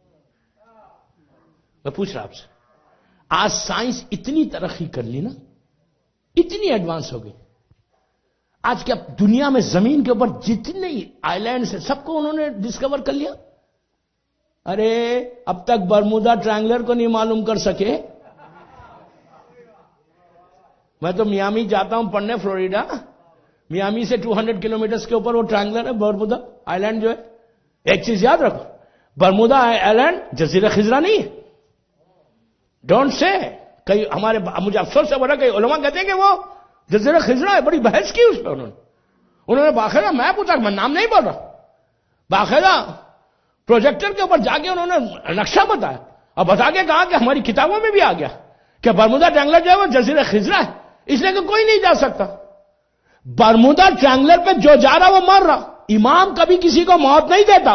میں پوچھ رہا آپ سے، آج سائنس اتنی ترقی کر لی نا، اتنی ایڈوانس ہو گئی، آج کیا دنیا میں زمین کے اوپر جتنے آئی لینڈز ہیں سب کو انہوں نے ڈسکور کر لیا۔ ارے اب تک برمودا ٹرائنگلر کو نہیں معلوم کر سکے۔ میں تو میامی جاتا ہوں پڑھنے، فلوریڈا، میامی سے 200 کلومیٹرز کے اوپر وہ ٹرائنگلر ہے برمودا آئی لینڈ جو ہے۔ ایک چیز یاد رکھو، برمودا آئی لینڈ جزیرہ خضرا نہیں ہے، ڈونٹ سے۔ کئی ہمارے مجھے افسوس سے بڑا کئی علماء کہتے ہیں کہ وہ جزیرہ خضرا ہے، بڑی بحث کی اس پہ انہوں نے باقاعدہ، میں پوچھا میں نام نہیں بول رہا، باقاعدہ پروجیکٹر کے اوپر جا کے انہوں نے نقشہ بتایا اور بتا کے کہا کہ ہماری کتابوں میں بھی آ گیا کہ برمودا ٹرائنگولر جو ہے وہ جزیرہ خضرا ہے، اس لیے کہ کوئی نہیں جا سکتا. برمودا ٹرائنگولر پہ جو جا رہا وہ مر رہا. امام کبھی کسی کو موت نہیں دیتا.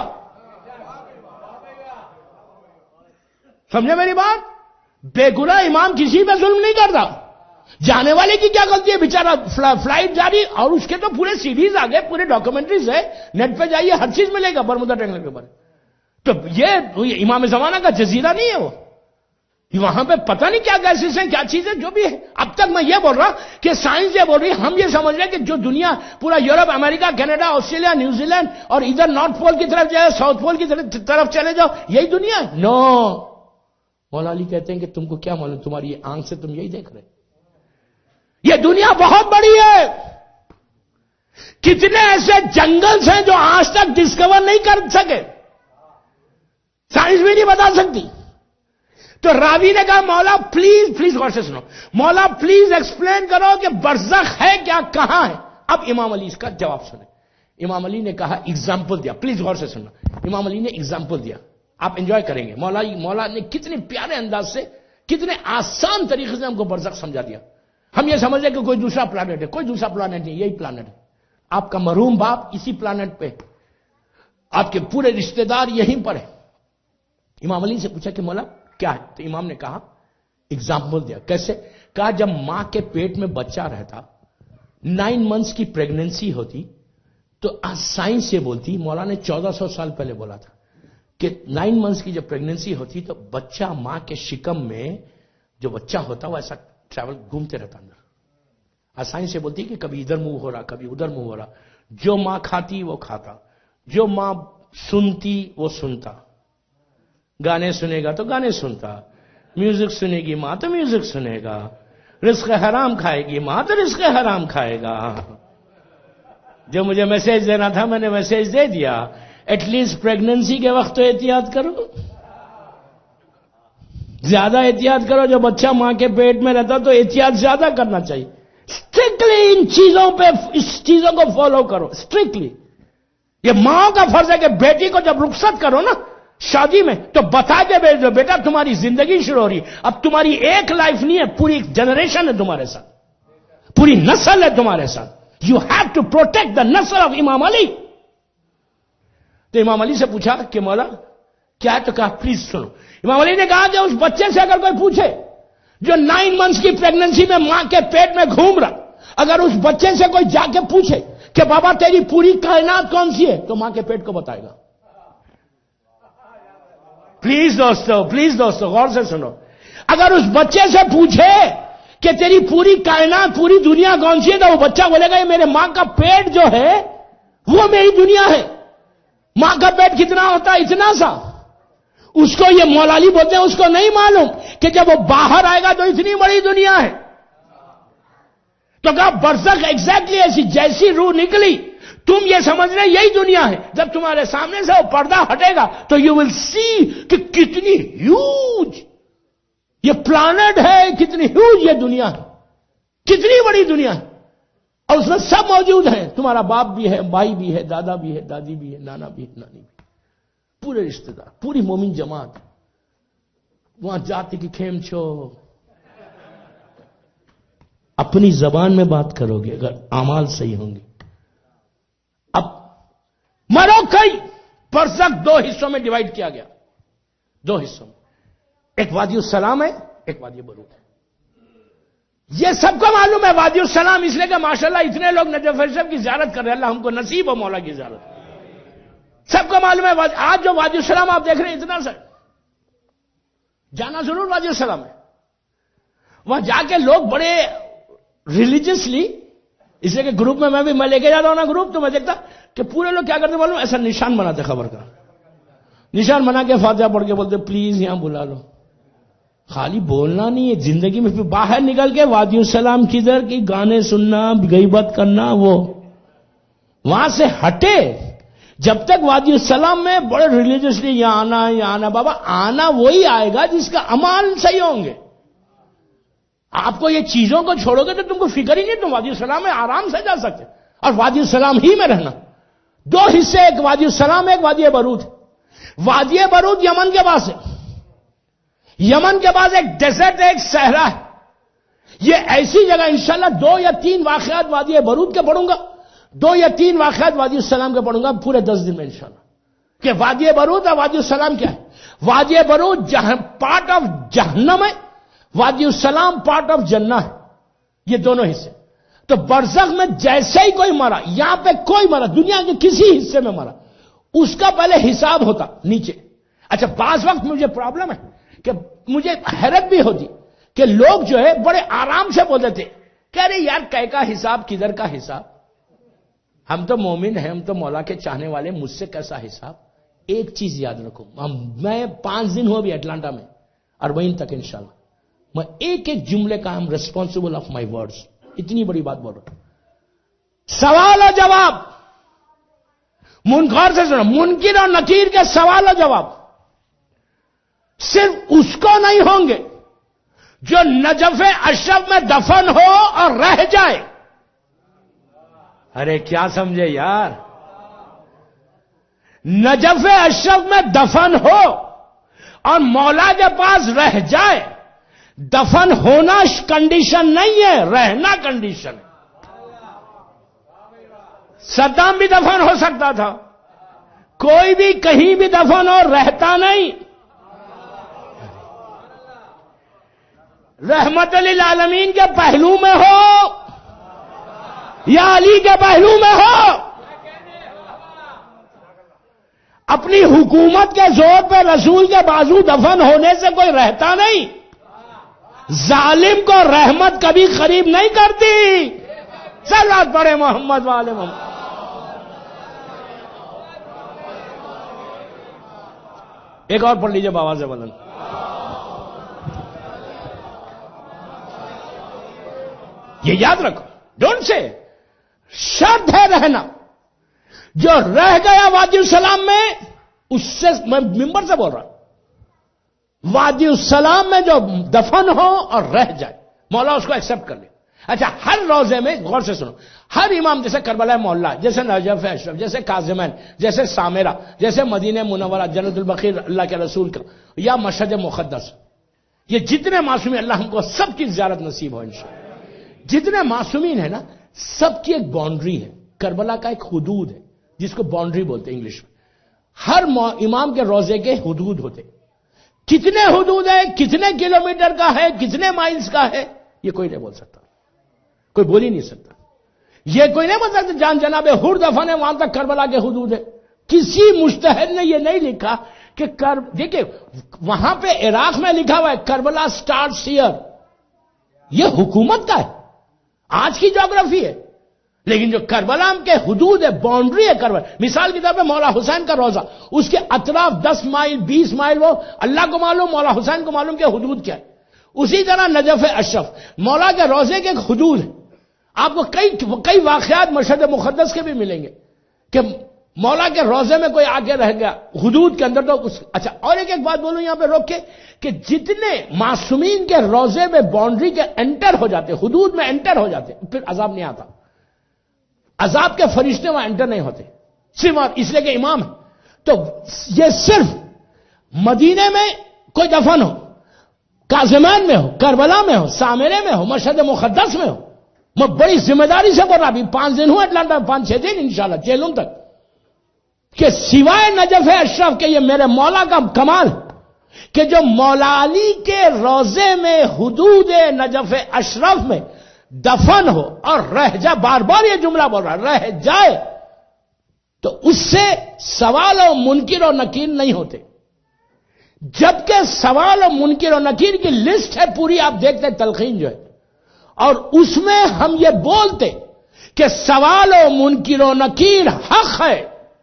سمجھے میری بات؟ بے گناہ امام کسی پہ ظلم نہیں کرتا. جانے والے کی کیا غلطی ہے؟ بیچارہ فلائٹ جاری، اور اس کے تو پورے سیریز آ گئے، پورے ڈاکومنٹریز ہے، نیٹ پہ جائیے ہر چیز ملے گا برمودا ٹرائنگولر کے بارے. تو یہ امام زمانہ کا جزیرہ نہیں ہے وہ. وہاں پہ پتہ نہیں کیا گیسز ہیں، کیا چیزیں جو بھی ہے. اب تک میں یہ بول رہا کہ سائنس یہ بول رہی ہے، ہم یہ سمجھ رہے ہیں کہ جو دنیا پورا Europe, America, Canada, Australia, New Zealand ادھر نارتھ پول کی طرف جائے، ساؤتھ پول کی طرف چلے جاؤ، یہی دنیا ہے. نو. مولا علی کہتے ہیں کہ تم کو کیا معلوم، تمہاری یہ آنکھ سے تم یہی دیکھ رہے. یہ دنیا بہت بڑی ہے. کتنے ایسے جنگلز ہیں جو آج تک ڈسکور نہیں کر سکے، سائنس بھی نہیں بتا سکتی. تو راوی نے کہا مولا پلیز غور سے سنو، مولا پلیز ایکسپلین کرو کہ برزخ ہے کیا، کہاں ہے. اب امام علی اس کا جواب سنیں. امام علی نے کہا ایگزامپل دیا. پلیز غور سے سننا. امام علی نے ایگزامپل دیا، آپ انجوائے کریں گے. مولا نے کتنے پیارے انداز سے، کتنے آسان طریقے سے ہم کو برزخ سمجھا دیا. ہم یہ سمجھ رہے کہ کوئی دوسرا پلانٹ ہے. کوئی دوسرا پلانٹ نہیں، یہی پلانٹ ہے. آپ کا مرحوم باپ اسی پلانٹ پہ، آپ کے پورے رشتہ دار یہیں پر ہے. امام علی سے پوچھا کہ مولا کیا ہے؟ تو امام نے کہا ایگزامپل دیا. کیسے؟ کہا جب ماں کے پیٹ میں بچہ رہتا، 9 منتھس کی پریگننسی ہوتی، تو سائنس یہ بولتی، مولا نے 1400 سال پہلے بولا تھا کہ 9 منتھس کی جب پریگننسی ہوتی تو بچہ ماں کے شکم میں جو بچہ ہوتا وہ ایسا ٹریول گھومتے رہتا اندر. سائنس یہ بولتی کہ کبھی ادھر منہ ہو رہا، کبھی ادھر منہ ہو رہا. جو ماں کھاتی وہ کھاتا، جو ماں سنتی وہ سنتا. گانے سنے گا تو گانے سنتا، میوزک سنے گی ماں تو میوزک سنے گا، رزق حرام کھائے گی ماں تو رزق حرام کھائے گا. جو مجھے میسج دینا تھا میں نے میسج دے دیا. ایٹ لیسٹ پریگننسی کے وقت تو احتیاط کرو، زیادہ احتیاط کرو. جو بچہ ماں کے پیٹ میں رہتا تو احتیاط زیادہ کرنا چاہیے. اسٹرکٹلی ان چیزوں پہ، اس چیزوں کو فالو کرو اسٹرکٹلی. یہ ماں کا فرض ہے کہ بیٹی کو جب رخصت کرو نا شادی میں تو بتا کے بھیج دو، بیٹا تمہاری زندگی شروع ہو رہی. اب تمہاری ایک لائف نہیں ہے، پوری ایک جنریشن ہے تمہارے ساتھ، پوری نسل ہے تمہارے ساتھ. You have to protect the نسل آف امام علی. تو امام علی سے پوچھا کہ مولا کیا ہے؟ تو کہا پلیز سنو. امام علی نے کہا کہ اس بچے سے اگر کوئی پوچھے جو 9 منتھس کی پریگننسی میں ماں کے پیٹ میں گھوم رہا، اگر اس بچے سے کوئی جا کے پوچھے کہ بابا تیری پوری کائنات کون سی ہے، تو ماں کے پیٹ کو بتائے گا. پلیز دوستو غور سے سنو. اگر اس بچے سے پوچھے کہ تیری پوری کائنات، پوری دنیا کون سی ہے، تو وہ بچہ بولے گا یہ میرے ماں کا پیٹ جو ہے وہ میری دنیا ہے. ماں کا پیٹ کتنا ہوتا ہے؟ اتنا سا. اس کو یہ مولا علی بولتے ہیں اس کو نہیں معلوم کہ جب وہ باہر آئے گا تو اتنی بڑی دنیا ہے. تو کہا برزخ ایگزیکٹلی ایسی جیسی روح نکلی تم یہ سمجھ رہے یہی دنیا ہے، جب تمہارے سامنے سے وہ پردہ ہٹے گا تو یو ول سی کہ کتنی ہیوج یہ پلانٹ ہے، کتنی ہیوج یہ دنیا ہے، کتنی بڑی دنیا ہے. اور اس میں سب موجود ہیں. تمہارا باپ بھی ہے، بھائی بھی ہے، دادا بھی ہے، دادی بھی ہے، نانا بھی ہے، نانی بھی، پورے رشتہ دار، پوری مومن جماعت. وہاں جاتی کی کھیم چھو. اپنی زبان میں بات کرو گے اگر اعمال صحیح ہوں گے. اب مروکئی برزخ 2 حصوں میں ڈیوائیڈ کیا گیا، 2 حصوں میں. ایک وادی السلام ہے، ایک وادی برود ہے. یہ سب کو معلوم ہے وادی السلام اس لیے کہ ماشاءاللہ اتنے لوگ نجف شریف کی زیارت کر رہے ہیں. اللہ ہم کو نصیب ہو مولا کی زیارت. سب کو معلوم ہے آج جو وادی السلام آپ دیکھ رہے ہیں اتنا سا جانا ضرور وادی السلام ہے. وہاں جا کے لوگ بڑے ریلیجیسلی، اس لیے کہ گروپ میں لے کے جاتا ہوں نا گروپ، تو میں دیکھتا کہ پورے لوگ کیا کرتے معلوم، ایسا نشان بناتے، خبر کا نشان بنا کے فاتحہ پڑھ کے بولتے پلیز یہاں بلا لو. خالی بولنا نہیں ہے زندگی میں، پھر باہر نکل کے وادی السلام کدھر کی گانے سننا، غیبت کرنا، وہ وہاں سے ہٹے. جب تک وادی السلام میں بڑے ریلیجیسلی یہاں آنا بابا آنا وہی آئے گا جس کا اعمال صحیح ہوں گے. آپ کو یہ چیزوں کو چھوڑو گے تو تم کو فکر ہی نہیں، تم وادی السلام میں آرام سے جا سکتے اور وادی السلام ہی میں رہنا. 2 حصے، ایک وادی السلام، ایک وادی برود. وادی برود یمن کے پاس ہے. یمن کے بعد ایک ڈیزرٹ ہے، ایک صحرا ہے. یہ ایسی جگہ انشاءاللہ 2 یا 3 واقعات وادی برود کے پڑھوں گا، 2 یا 3 واقعات وادی السلام کے پڑھوں گا پورے 10 دن میں انشاءاللہ. کہ وادی برود اور وادی السلام کیا ہے؟ وادی برود پارٹ آف جہنم ہے، وادی السلام پارٹ آف جنہ ہے. یہ دونوں حصے. تو برزخ میں جیسے ہی کوئی مرا، یہاں پہ کوئی مرا، دنیا کے کسی حصے میں مرا، اس کا پہلے حساب ہوتا نیچے. اچھا بعض وقت مجھے پرابلم ہے کہ مجھے حیرت بھی ہوتی کہ لوگ جو ہے بڑے آرام سے بولتے تھے کہ ارے یار کہے کا حساب کدھر کا حساب، ہم تو مومن ہیں، ہم تو مولا کے چاہنے والے، مجھ سے کیسا حساب. ایک چیز یاد رکھو، میں 5 دن ہوں ابھی اٹلانٹا میں اور وہیں تک انشاءاللہ میں ایک ایک جملے کا ہم ریسپانسبل آف مائی ورڈز. اتنی بڑی بات بول رہا ہوں. سوال و جواب غور سے سنو، منکر اور نکیر کے سوال و جواب صرف اس کو نہیں ہوں گے جو نجف اشرف میں دفن ہو اور رہ جائے. ارے کیا سمجھے یار، نجف اشرف میں دفن ہو اور مولا کے پاس رہ جائے. دفن ہونا کنڈیشن نہیں ہے، رہنا کنڈیشن ہے. صدام بھی دفن ہو سکتا تھا، کوئی بھی کہیں بھی دفن ہو رہتا نہیں. رحمت للعالمین کے پہلو میں ہو یا علی کے پہلو میں ہو، اپنی حکومت کے زور پہ رسول کے بازو دفن ہونے سے کوئی رہتا نہیں. ظالم کو رحمت کبھی قریب نہیں کرتی. صلوات پڑھے محمد والے محمد. ایک اور پڑھ لیجئے بآواز بلند. یہ یاد رکھو، ڈونٹ سے شرط ہے رہنا. جو رہ گیا وادی السلام میں، اس سے میں ممبر سے بول رہا ہوں، وادی السلام میں جو دفن ہو اور رہ جائے مولا اس کو ایکسپٹ کر لے. اچھا ہر روزے میں غور سے سنو، ہر امام جیسے کربلا مولا، جیسے نجف اشرف، جیسے کاظمین، جیسے سامرہ، جیسے مدینہ منورہ، جنت البقیع اللہ کے رسول کا، یا مشہد مقدس، یہ جتنے معصومین اللہ ہم کو سب کی زیارت نصیب ہو انشاءاللہ. جتنے معصومین ہیں نا سب کی ایک باؤنڈری ہے، کربلا کا ایک حدود ہے جس کو باؤنڈری بولتے ہیں انگلش میں. ہر امام کے روزے کے حدود ہوتے. کتنے حدود ہے، کتنے کلومیٹر کا ہے، کتنے مائلز کا ہے، یہ کوئی نہیں بول سکتا، کوئی بول ہی نہیں سکتا. یہ کوئی نہیں بول سکتا جان جناب ہر دفن ہے وہاں تک کربلا کے حدود ہے. کسی مجتہد نے یہ نہیں لکھا کہ دیکھیں وہاں پہ عراق میں لکھا ہوا ہے کربلا سٹارٹس ہیئر. یہ حکومت کا ہے، آج کی جغرافی ہے. لیکن جو کربلا کے حدود ہے، باؤنڈری ہے کربلا. مثال کے طور پہ مولا حسین کا روزہ، اس کے اطراف 10 مائل 20 مائل، وہ اللہ کو معلوم، مولا حسین کو معلوم کہ حدود کیا ہے. اسی طرح نجف اشرف مولا کے روزے کے حدود ہیں. آپ کو کئی واقعات مشہد مقدس کے بھی ملیں گے کہ مولا کے روزے میں کوئی آگے رہ گیا حدود کے اندر. تو اچھا اور ایک بات بولوں یہاں پہ روک کے کہ جتنے معصومین کے روزے میں باؤنڈری کے انٹر ہو جاتے، حدود میں انٹر ہو جاتے، پھر عذاب نہیں آتا. عذاب کے فرشتے وہاں انٹر نہیں ہوتے، صرف اس لیے کہ امام ہے. تو یہ صرف مدینے میں کوئی دفن ہو، کاظمین میں ہو، کربلا میں ہو، سامرے میں ہو، مشہد مقدس میں ہو. میں بڑی ذمہ داری سے بول رہا، ابھی 5 دن ہوں اٹلانٹا میں، 5-6 دن انشاءاللہ چیلوں تک، کہ سوائے نجف اشرف کے یہ میرے مولا کا کمال کہ جو مولا علی کے روزے میں حدود نجف اشرف میں دفن ہو اور رہ جائے، بار بار یہ جملہ بول رہا رہ جائے، تو اس سے سوال و منکر و نکیر نہیں ہوتے. جبکہ سوال و منکر و نکیر کی لسٹ ہے پوری، آپ دیکھتے تلقین جو ہے، اور اس میں ہم یہ بولتے کہ سوال و منکر و نکیر حق ہے.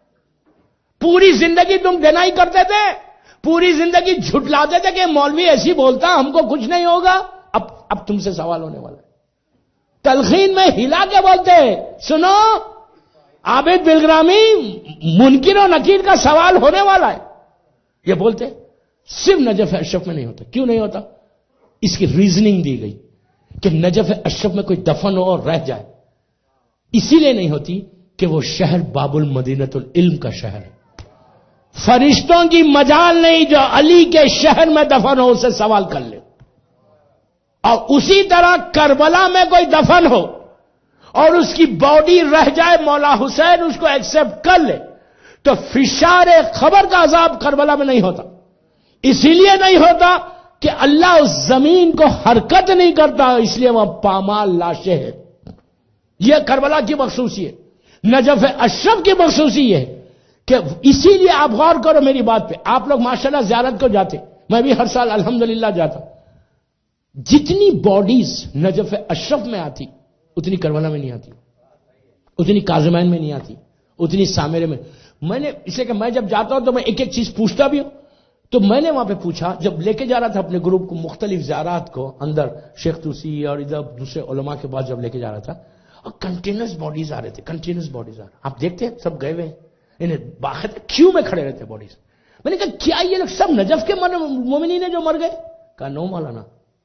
پوری زندگی تم ڈینائی کرتے تھے، پوری زندگی جھٹلاتے تھے کہ مولوی ایسی بولتا ہم کو کچھ نہیں ہوگا. اب تم سے سوال ہونے والا ہے. تلخین میں ہلا کے بولتے سنو عابد بالگرامی، منکر و نکیر کا سوال ہونے والا ہے. یہ بولتے صرف نجف اشرف میں نہیں ہوتا. کیوں نہیں ہوتا؟ اس کی ریزننگ دی گئی کہ نجف اشرف میں کوئی دفن ہو اور رہ جائے، اسی لیے نہیں ہوتی کہ وہ شہر باب المدینۃ العلم کا شہر ہے. فرشتوں کی مجال نہیں جو علی کے شہر میں دفن ہو اسے سوال کر لے. اور اسی طرح کربلا میں کوئی دفن ہو اور اس کی باڈی رہ جائے مولا حسین اس کو ایکسپٹ کر لے تو فشار خبر کا عذاب کربلا میں نہیں ہوتا. اسی لیے نہیں ہوتا کہ اللہ اس زمین کو حرکت نہیں کرتا, اس لیے وہ پامال لاشیں ہیں. یہ کربلا کی مخصوصی ہے. نجف اشرف کی مخصوصی ہے کہ اسی لیے آپ غور کرو میری بات پہ. آپ لوگ ماشاءاللہ زیارت کو جاتے, میں بھی ہر سال الحمدللہ جاتا. جتنی باڈیز نجف اشرف میں آتی اتنی کربلا میں نہیں آتی, اتنی کاظمین میں نہیں آتی, اتنی سامرے میں. میں نے اسے کہ میں جب جاتا ہوں تو میں ایک ایک چیز پوچھتا بھی ہوں. تو میں نے وہاں پہ پوچھا, جب لے کے جا رہا تھا اپنے گروپ کو مختلف زیارات کو, اندر شیخ توسی اور ادھر دوسرے علماء کے بعد جب لے کے جا رہا تھا, اور کنٹینیوس باڈیز آ رہے تھے, کنٹینیوس باڈیز آ رہے. آپ دیکھتے ہیں سب گئے ہوئے ہیں, انہیں باخت کیوں میں کھڑے رہتے باڈیز. میں نے کہا کیا یہ لوگ سب نجف کے مومنین ہیں جو مر گئے؟ کہا نو مولانا,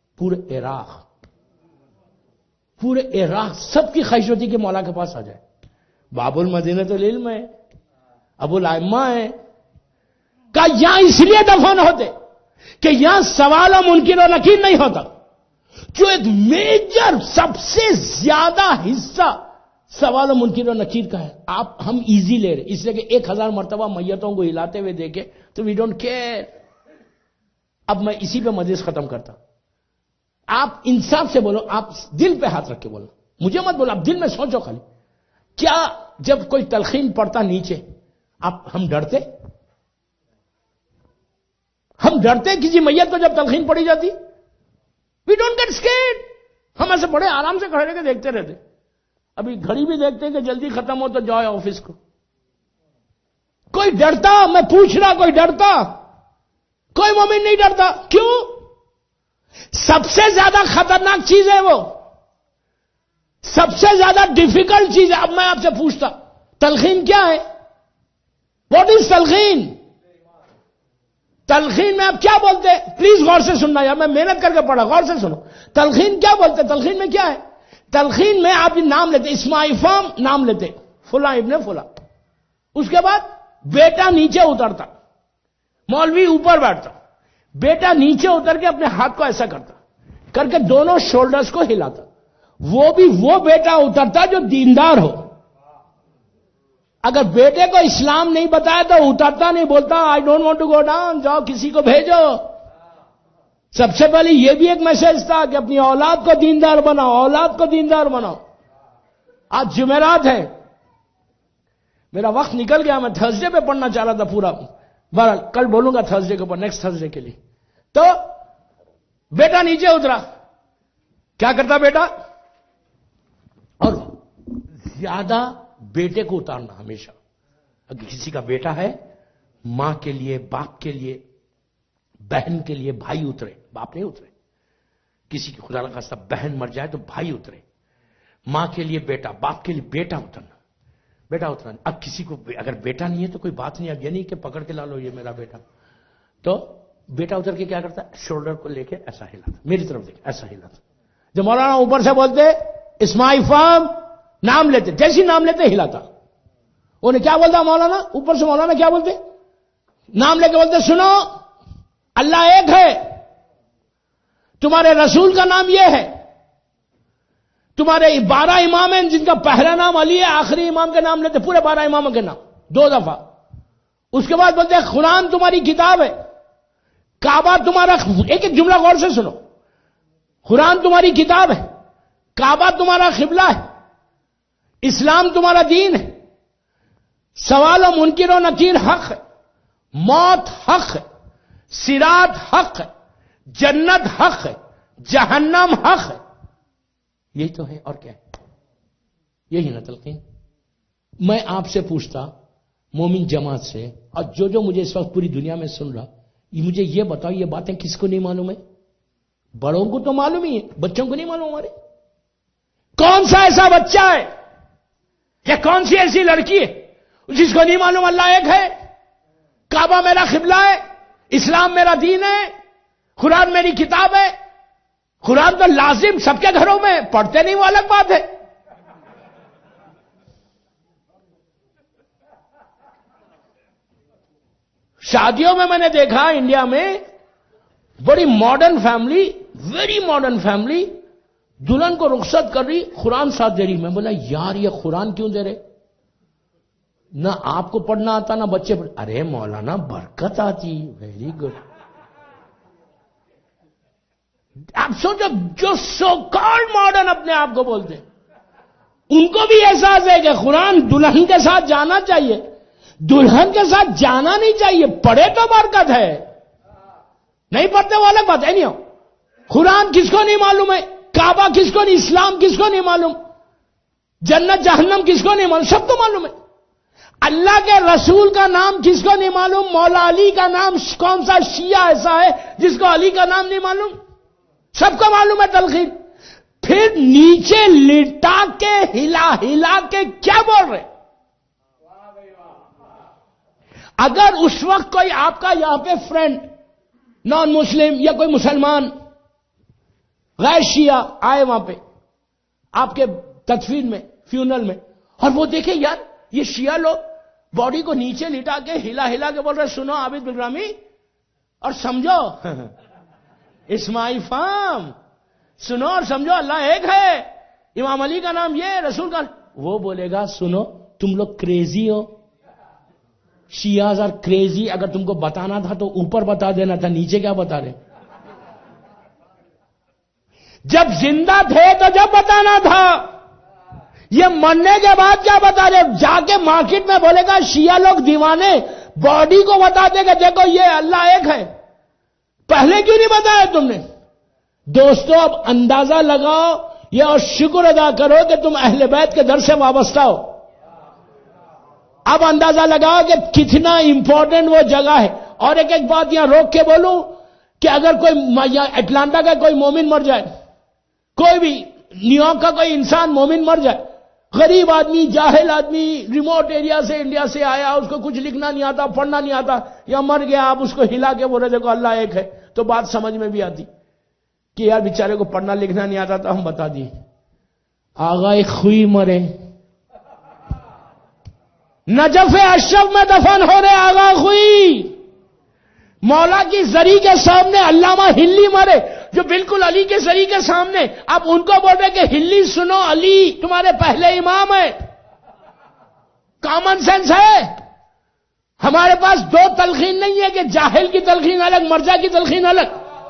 پورے عراق سب کی خواہش ہوتی کہ مولا کے پاس آ جائے. باب المدینۃ العلم ہے, ابو الائمہ ہے. کہا یہاں اس لیے دفن ہوتے کہ یہاں سوال و منکر و نکیر نہیں ہوتا. جو ایک میجر سب سے زیادہ حصہ سوال و منکر و نکیر کا ہے, ہم ایزی لے رہے اس لیے کہ 1000 مرتبہ میتوں کو ہلاتے ہوئے دیکھے تو وی ڈونٹ کیئر. اب میں اسی پہ مجلس ختم کرتا. آپ انصاف سے بولو, آپ دل پہ ہاتھ رکھ کے بولو, مجھے مت بولو, آپ دل میں سوچو خالی. کیا جب کوئی تلخین پڑتا نیچے ہم ڈرتے؟ ہم ڈرتے کسی میت کو جب تلخین پڑی جاتی؟ We don't get scared. ہم ایسے بڑے آرام سے کھڑے رہ کے دیکھتے رہتے. ابھی گھڑی بھی دیکھتے کہ جلدی ختم ہو تو جائے آفس کو. کوئی ڈرتا؟ میں پوچھ رہا, کوئی ڈرتا؟ کوئی مومن نہیں ڈرتا. کیوں؟ سب سے زیادہ خطرناک چیز ہے وہ, سب سے زیادہ ڈیفیکلٹ چیز ہے. اب میں آپ سے پوچھتا, تلخین کیا ہے؟ What is تلخین؟ تلخین میں آپ کیا بولتے ہیں؟ پلیز غور سے سننا یار, میں محنت کر کے پڑھا, غور سے سنو. تلخین کیا بولتے ہیں؟ تلخین میں کیا ہے؟ تلخین میں آپ نام لیتے, اسماعیل فام نام لیتے, فلاں ابن فلاں. اس کے بعد بیٹا نیچے اترتا, مولوی اوپر بیٹھتا, بیٹا نیچے اتر کے اپنے ہاتھ کو ایسا کرتا, کر کے دونوں شولڈرز کو ہلاتا. وہ بھی وہ بیٹا اترتا جو دیندار ہو. اگر بیٹے کو اسلام نہیں بتایا تو اترتا نہیں, بولتا I don't want to go down, جاؤ کسی کو بھیجو. سب سے پہلے یہ بھی ایک میسج تھا کہ اپنی اولاد کو دیندار بناؤ, اولاد کو دیندار بناؤ. آج جمعرات ہے, میرا وقت نکل گیا, میں تھرسڈے پہ پڑھنا چاہ رہا تھا پورا. بہرحال کل بولوں گا تھرسڈے کے اوپر, نیکسٹ تھرسڈے کے لیے. تو بیٹا نیچے اترا, کیا کرتا بیٹا؟ اور زیادہ بیٹے کو اتارنا ہمیشہ. اگر کسی کا بیٹا ہے, ماں کے لیے, باپ کے لیے, بہن کے لیے بھائی اترے, باپ نہیں اترے. کسی کی خدا نخواستہ بہن مر جائے تو بھائی اترے. ماں کے لیے بیٹا, باپ کے لیے بیٹا اترنا, بیٹا اترنا. اب کسی کو اگر بیٹا نہیں ہے تو کوئی بات نہیں, اب یہ نہیں کہ پکڑ کے لا لو یہ میرا بیٹا. تو بیٹا اتر کے کیا کرتا, شولڈر کو لے کے ایسا ہلاتا, میری طرف دیکھ ایسا ہلاتا. جب مولانا اوپر سے بولتے اسماعیل فام نام لیتے, جیسی نام لیتے ہلاتا. انہیں کیا بولتا مولانا اوپر سے, مولانا کیا بولتے, نام لے کے بولتے سنو اللہ ایک ہے, تمہارے رسول کا نام یہ ہے, تمہارے 12 امام ہیں جن کا پہلا نام علی ہے, آخری امام کے نام لیتے, پورے 12 اماموں کے نام 2 دفعہ. اس کے بعد بولتے قرآن تمہاری کتاب ہے, کعبہ تمہارا, ایک ایک جملہ غور سے سنو, قرآن تمہاری کتاب ہے, کعبہ تمہارا قبلہ ہے, اسلام تمہارا دین ہے, سوال و منکر و نکیر حق ہے, موت حق ہے, صراط حق ہے, جنت حق ہے, جہنم حق ہے. یہی تو ہے, اور کیا ہے؟ یہی نہ تلقین. میں آپ سے پوچھتا مومن جماعت سے, اور جو مجھے اس وقت پوری دنیا میں سن رہا, مجھے یہ بتاؤ یہ باتیں کس کو نہیں معلوم ہے؟ بڑوں کو تو معلوم ہی ہے, بچوں کو نہیں معلوم. ہمارے کون سا ایسا بچہ ہے یا کون سی ایسی لڑکی ہے جس کو نہیں معلوم اللہ ایک ہے, کعبہ میرا قبلہ ہے, اسلام میرا دین ہے, قرآن میری کتاب ہے. قرآن تو لازم سب کے گھروں میں, پڑھتے نہیں وہ الگ بات ہے. شادیوں میں نے دیکھا انڈیا میں بڑی modern family, very modern family, دلہن کو رخصت کر رہی، قرآن ساتھ دے رہی. میں بولا یار یہ قرآن کیوں دے رہے؟ نہ آپ کو پڑھنا آتا نہ بچے ارے مولانا برکت آتی. Very good. آپ سوچو جو سو کالڈ ماڈرن اپنے آپ کو بولتے ہیں ان کو بھی احساس ہے کہ قرآن دلہن کے ساتھ جانا چاہیے. دلہن کے ساتھ جانا نہیں چاہیے، پڑھے تو برکت ہے، نہیں پڑھتے وہ الگ بات ہے. نہیں قرآن کس کو نہیں معلوم ہے؟ کعبہ کس کو نہیں؟ اسلام کس کو نہیں معلوم؟ جنت جہنم کس کو نہیں معلوم؟ سب کو معلوم ہے. اللہ کے رسول کا نام کس کو نہیں معلوم؟ مولا علی کا نام کون سا شیعہ ایسا ہے جس کو علی کا نام نہیں معلوم؟ سب کو معلوم ہے تلقین. پھر نیچے لٹا کے ہلا ہلا کے کیا بول رہے؟ اگر اس وقت کوئی آپ کا یہاں پہ فرینڈ نان مسلم یا کوئی مسلمان غیر شیعہ آئے وہاں پہ آپ کے تدفین میں، فیونل میں، اور وہ دیکھے یار یہ شیعہ لوگ باڈی کو نیچے لٹا کے ہلا ہلا کے بول رہے سنو عابد بلرامی اور سمجھو اسماعیل فام، سنو اور سمجھو اللہ ایک ہے، امام علی کا نام یہ، رسول کا. وہ بولے گا سنو تم لوگ کریزی ہو، شیعہ آر کریزی. اگر تم کو بتانا تھا تو اوپر بتا دینا تھا، نیچے کیا بتا رہے؟ جب زندہ تھے تو جب بتانا تھا، یہ مرنے کے بعد کیا بتا رہے؟ جا کے مارکیٹ میں بولے گا شیعہ لوگ دیوانے باڈی کو بتا دے گا دیکھو یہ اللہ ایک ہے. پہلے کیوں نہیں بتایا تم نے؟ دوستو اب اندازہ لگاؤ یہ اور شکر ادا کرو کہ تم اہل بیت کے در سے وابستہ ہو. اب اندازہ لگاؤ کہ کتنا امپورٹنٹ وہ جگہ ہے. اور ایک بات یہاں روک کے بولوں کہ اگر کوئی اٹلانٹا کا کوئی مومن مر جائے، کوئی بھی نیو یارک کا کوئی انسان مومن مر جائے، غریب آدمی، جاہل آدمی، ریموٹ ایریا سے انڈیا سے آیا، اس کو کچھ لکھنا نہیں آتا، پڑھنا نہیں آتا، یا مر گیا، آپ اس کو ہلا کے بول رہے دیکھو اللہ ایک ہے، تو بات سمجھ میں بھی آتی کہ یار بیچارے کو پڑھنا لکھنا نہیں آتا، تو ہم بتا دیے آغا خوئی مرے، نجف اشرف میں دفن ہو رہے آغا خوئی، مولا کی زری کے سامنے علامہ ہلی مرے جو بالکل علی کے زری کے سامنے. اب ان کو بول رہے کہ ہلی سنو علی تمہارے پہلے امام ہے. کامن سینس ہے. ہمارے پاس دو تلقین نہیں ہے کہ جاہل کی تلقین الگ، مرجع کی تلقین الگ.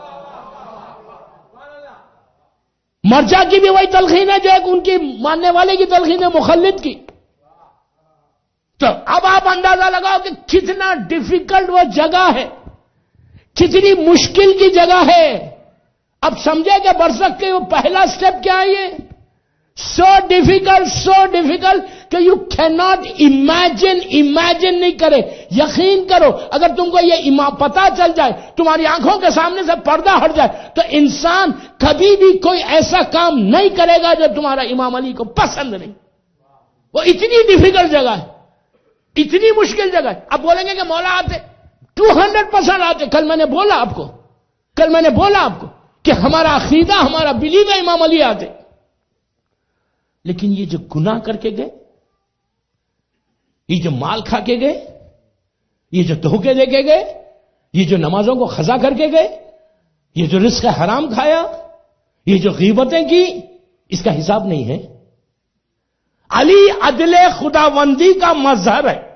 مرجع کی بھی وہی تلقین ہے جو ایک ان کی ماننے والے کی تلقین ہے مخلد کی. تو اب آپ اندازہ لگاؤ کہ کتنا ڈیفیکلٹ وہ جگہ ہے، کتنی مشکل کی جگہ ہے. اب سمجھے کہ برزخ کے وہ پہلا سٹیپ کیا ہے؟ یہ سو ڈیفیکلٹ کہ یو کین ناٹ امیجن نہیں کرے. یقین کرو اگر تم کو یہ پتا چل جائے، تمہاری آنکھوں کے سامنے سے پردہ ہٹ جائے، تو انسان کبھی بھی کوئی ایسا کام نہیں کرے گا جو تمہارا امام علی کو پسند نہیں. وہ اتنی ڈیفیکلٹ جگہ ہے، اتنی مشکل جگہ ہے. اب بولیں گے کہ مولا آتے 200% آتے. کل میں نے بولا آپ کو کہ ہمارا عقیدہ، ہمارا بلیو ہے امام علی آتے. لیکن یہ جو گناہ کر کے گئے، یہ جو مال کھا کے گئے، یہ جو دھوکے دے کے گئے، یہ جو نمازوں کو قضا کر کے گئے، یہ جو رزق حرام کھایا، یہ جو غیبتیں کی، اس کا حساب نہیں ہے. علی عدل خداوندی کا مظہر ہے.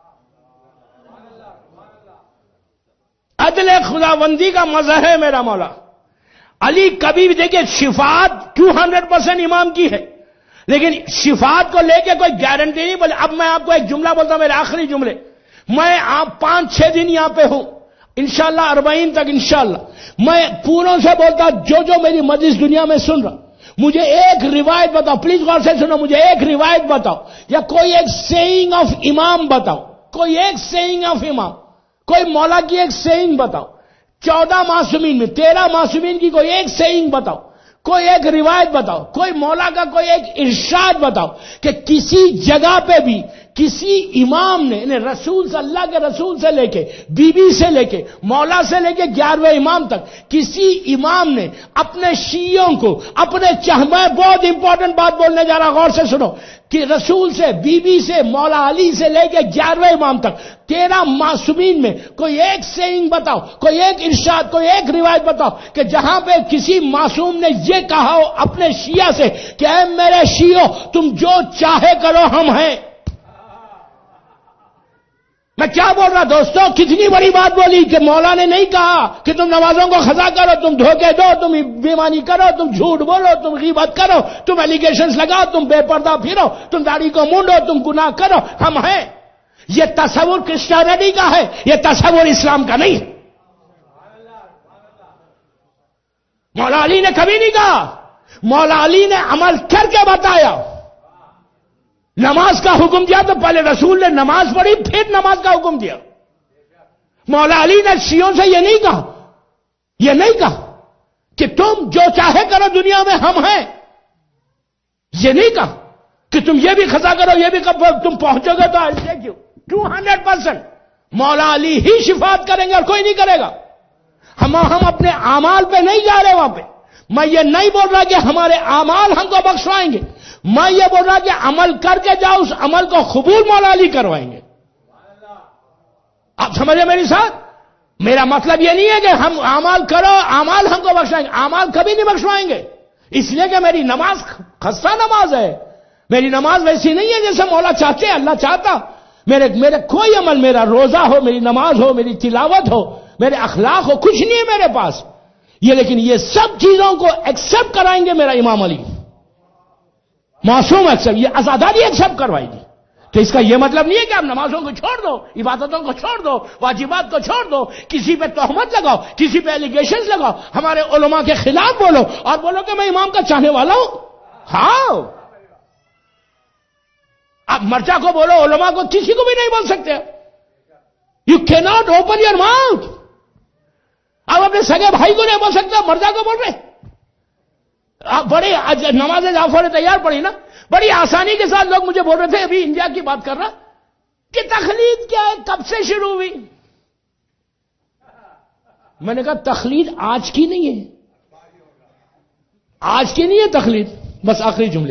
عدل خداوندی کا مظہر ہے میرا مولا. علی کبھی بھی دیکھیں شفاعت 200% امام کی ہے، لیکن شفاعت کو لے کے کوئی گارنٹی نہیں. بولے اب میں آپ کو ایک جملہ بولتا ہوں، میرے آخری جملے. میں آپ 5-6 دن یہاں پہ ہوں انشاءاللہ 40 تک انشاءاللہ. میں پوروں سے بولتا جو میری مجلس دنیا میں سن رہا، مجھے ایک روایت بتاؤ، پلیز غور سے سنو، مجھے ایک روایت بتاؤ یا کوئی ایک سیئنگ آف امام بتاؤ، کوئی ایک سیئنگ آف امام، کوئی مولا کی ایک سیئنگ بتاؤ. 14 معصومین میں 13 معصومین کی کوئی ایک سیئنگ بتاؤ، کوئی ایک روایت بتاؤ، کوئی مولا کا کوئی ایک ارشاد بتاؤ کہ کسی جگہ پہ بھی کسی امام نے انہیں رسول سے، اللہ کے رسول سے لے کے بی بی سے لے کے مولا سے لے کے 11ویں امام تک کسی امام نے اپنے شیعوں کو اپنے میں بہت امپورٹنٹ بات بولنے جا رہا، غور سے سنو، کہ رسول سے، بی بی سے، مولا علی سے لے کے 11ویں امام تک 13 معصومین میں کوئی ایک سینگ بتاؤ، کوئی ایک ارشاد، کوئی ایک روایت بتاؤ کہ جہاں پہ کسی معصوم نے یہ کہا ہو اپنے شیعہ سے کہ اے میرے شیعوں تم جو چاہے کرو ہم ہیں۔ میں کیا بول رہا دوستو، کتنی بڑی بات بولی کہ مولا نے نہیں کہا کہ تم نمازوں کو قضا کرو، تم دھوکے دو، تم بےمانی کرو، تم جھوٹ بولو، تم غیبت کرو، تم ایلیگیشنز لگاؤ، تم بے پردہ پھرو، تم داڑھی کو مونڈو، تم گناہ کرو، ہم ہیں۔ یہ تصور کرسچینٹی کا ہے، یہ تصور اسلام کا نہیں ہے۔ مولا علی نے کبھی نہیں کہا، مولا علی نے عمل کر کے بتایا۔ نماز کا حکم دیا تو پہلے رسول نے نماز پڑھی، پھر نماز کا حکم دیا۔ مولا علی نے شیعوں سے یہ نہیں کہا کہ تم جو چاہے کرو دنیا میں ہم ہیں، یہ نہیں کہا کہ تم یہ بھی قضا کرو، یہ بھی تم پہنچو گے تو ایسے کیوں۔ 200% مولا علی ہی شفاعت کریں گے اور کوئی نہیں کرے گا۔ ہم اپنے اعمال پہ نہیں جا رہے وہاں پہ۔ میں یہ نہیں بول رہا کہ ہمارے اعمال ہم کو بخشوائیں گے، میں یہ بول رہا کہ عمل کر کے جاؤ، اس عمل کو قبول مولا علی کروائیں گے۔ آپ سمجھے میری ساتھ؟ میرا مطلب یہ نہیں ہے کہ ہم اعمال کرو، اعمال ہم کو بخشوائیں گے، اعمال کبھی نہیں بخشوائیں گے، اس لیے کہ میری نماز خستہ نماز ہے، میری نماز ویسی نہیں ہے جیسے مولا چاہتے ہیں، اللہ چاہتا۔ میرے کوئی عمل، میرا روزہ ہو، میری نماز ہو، میری تلاوت ہو، میرے اخلاق ہو، کچھ نہیں ہے میرے پاس یہ، لیکن یہ سب چیزوں کو ایکسپٹ کرائیں گے میرا امام علی، معصوم ایکسپٹ، یہ آزاداری ایکسپٹ کروائے گی۔ تو اس کا یہ مطلب نہیں ہے کہ آپ نمازوں کو چھوڑ دو، عبادتوں کو چھوڑ دو، واجبات کو چھوڑ دو، کسی پہ تہمت لگاؤ، کسی پہ ایلیگیشنز لگاؤ، ہمارے علماء کے خلاف بولو اور بولو کہ میں امام کا چاہنے والا ہوں۔ ہاں، آپ مرچا کو بولو، علماء کو کسی کو بھی نہیں بول سکتے۔ یو کی ناٹ اوپن یور ماؤتھ۔ آپ اپنے سگے بھائی کو نہیں بول سکتے، مرچا کو بول رہے۔ آپ بڑی نماز جعفر تیار پڑھی نا، بڑی آسانی کے ساتھ لوگ مجھے بول رہے تھے، ابھی انڈیا کی بات کر رہا، کہ تقلید کیا ہے، کب سے شروع ہوئی؟ میں نے کہا تقلید آج کی نہیں ہے، آج کی نہیں ہے تقلید۔ بس آخری جملے،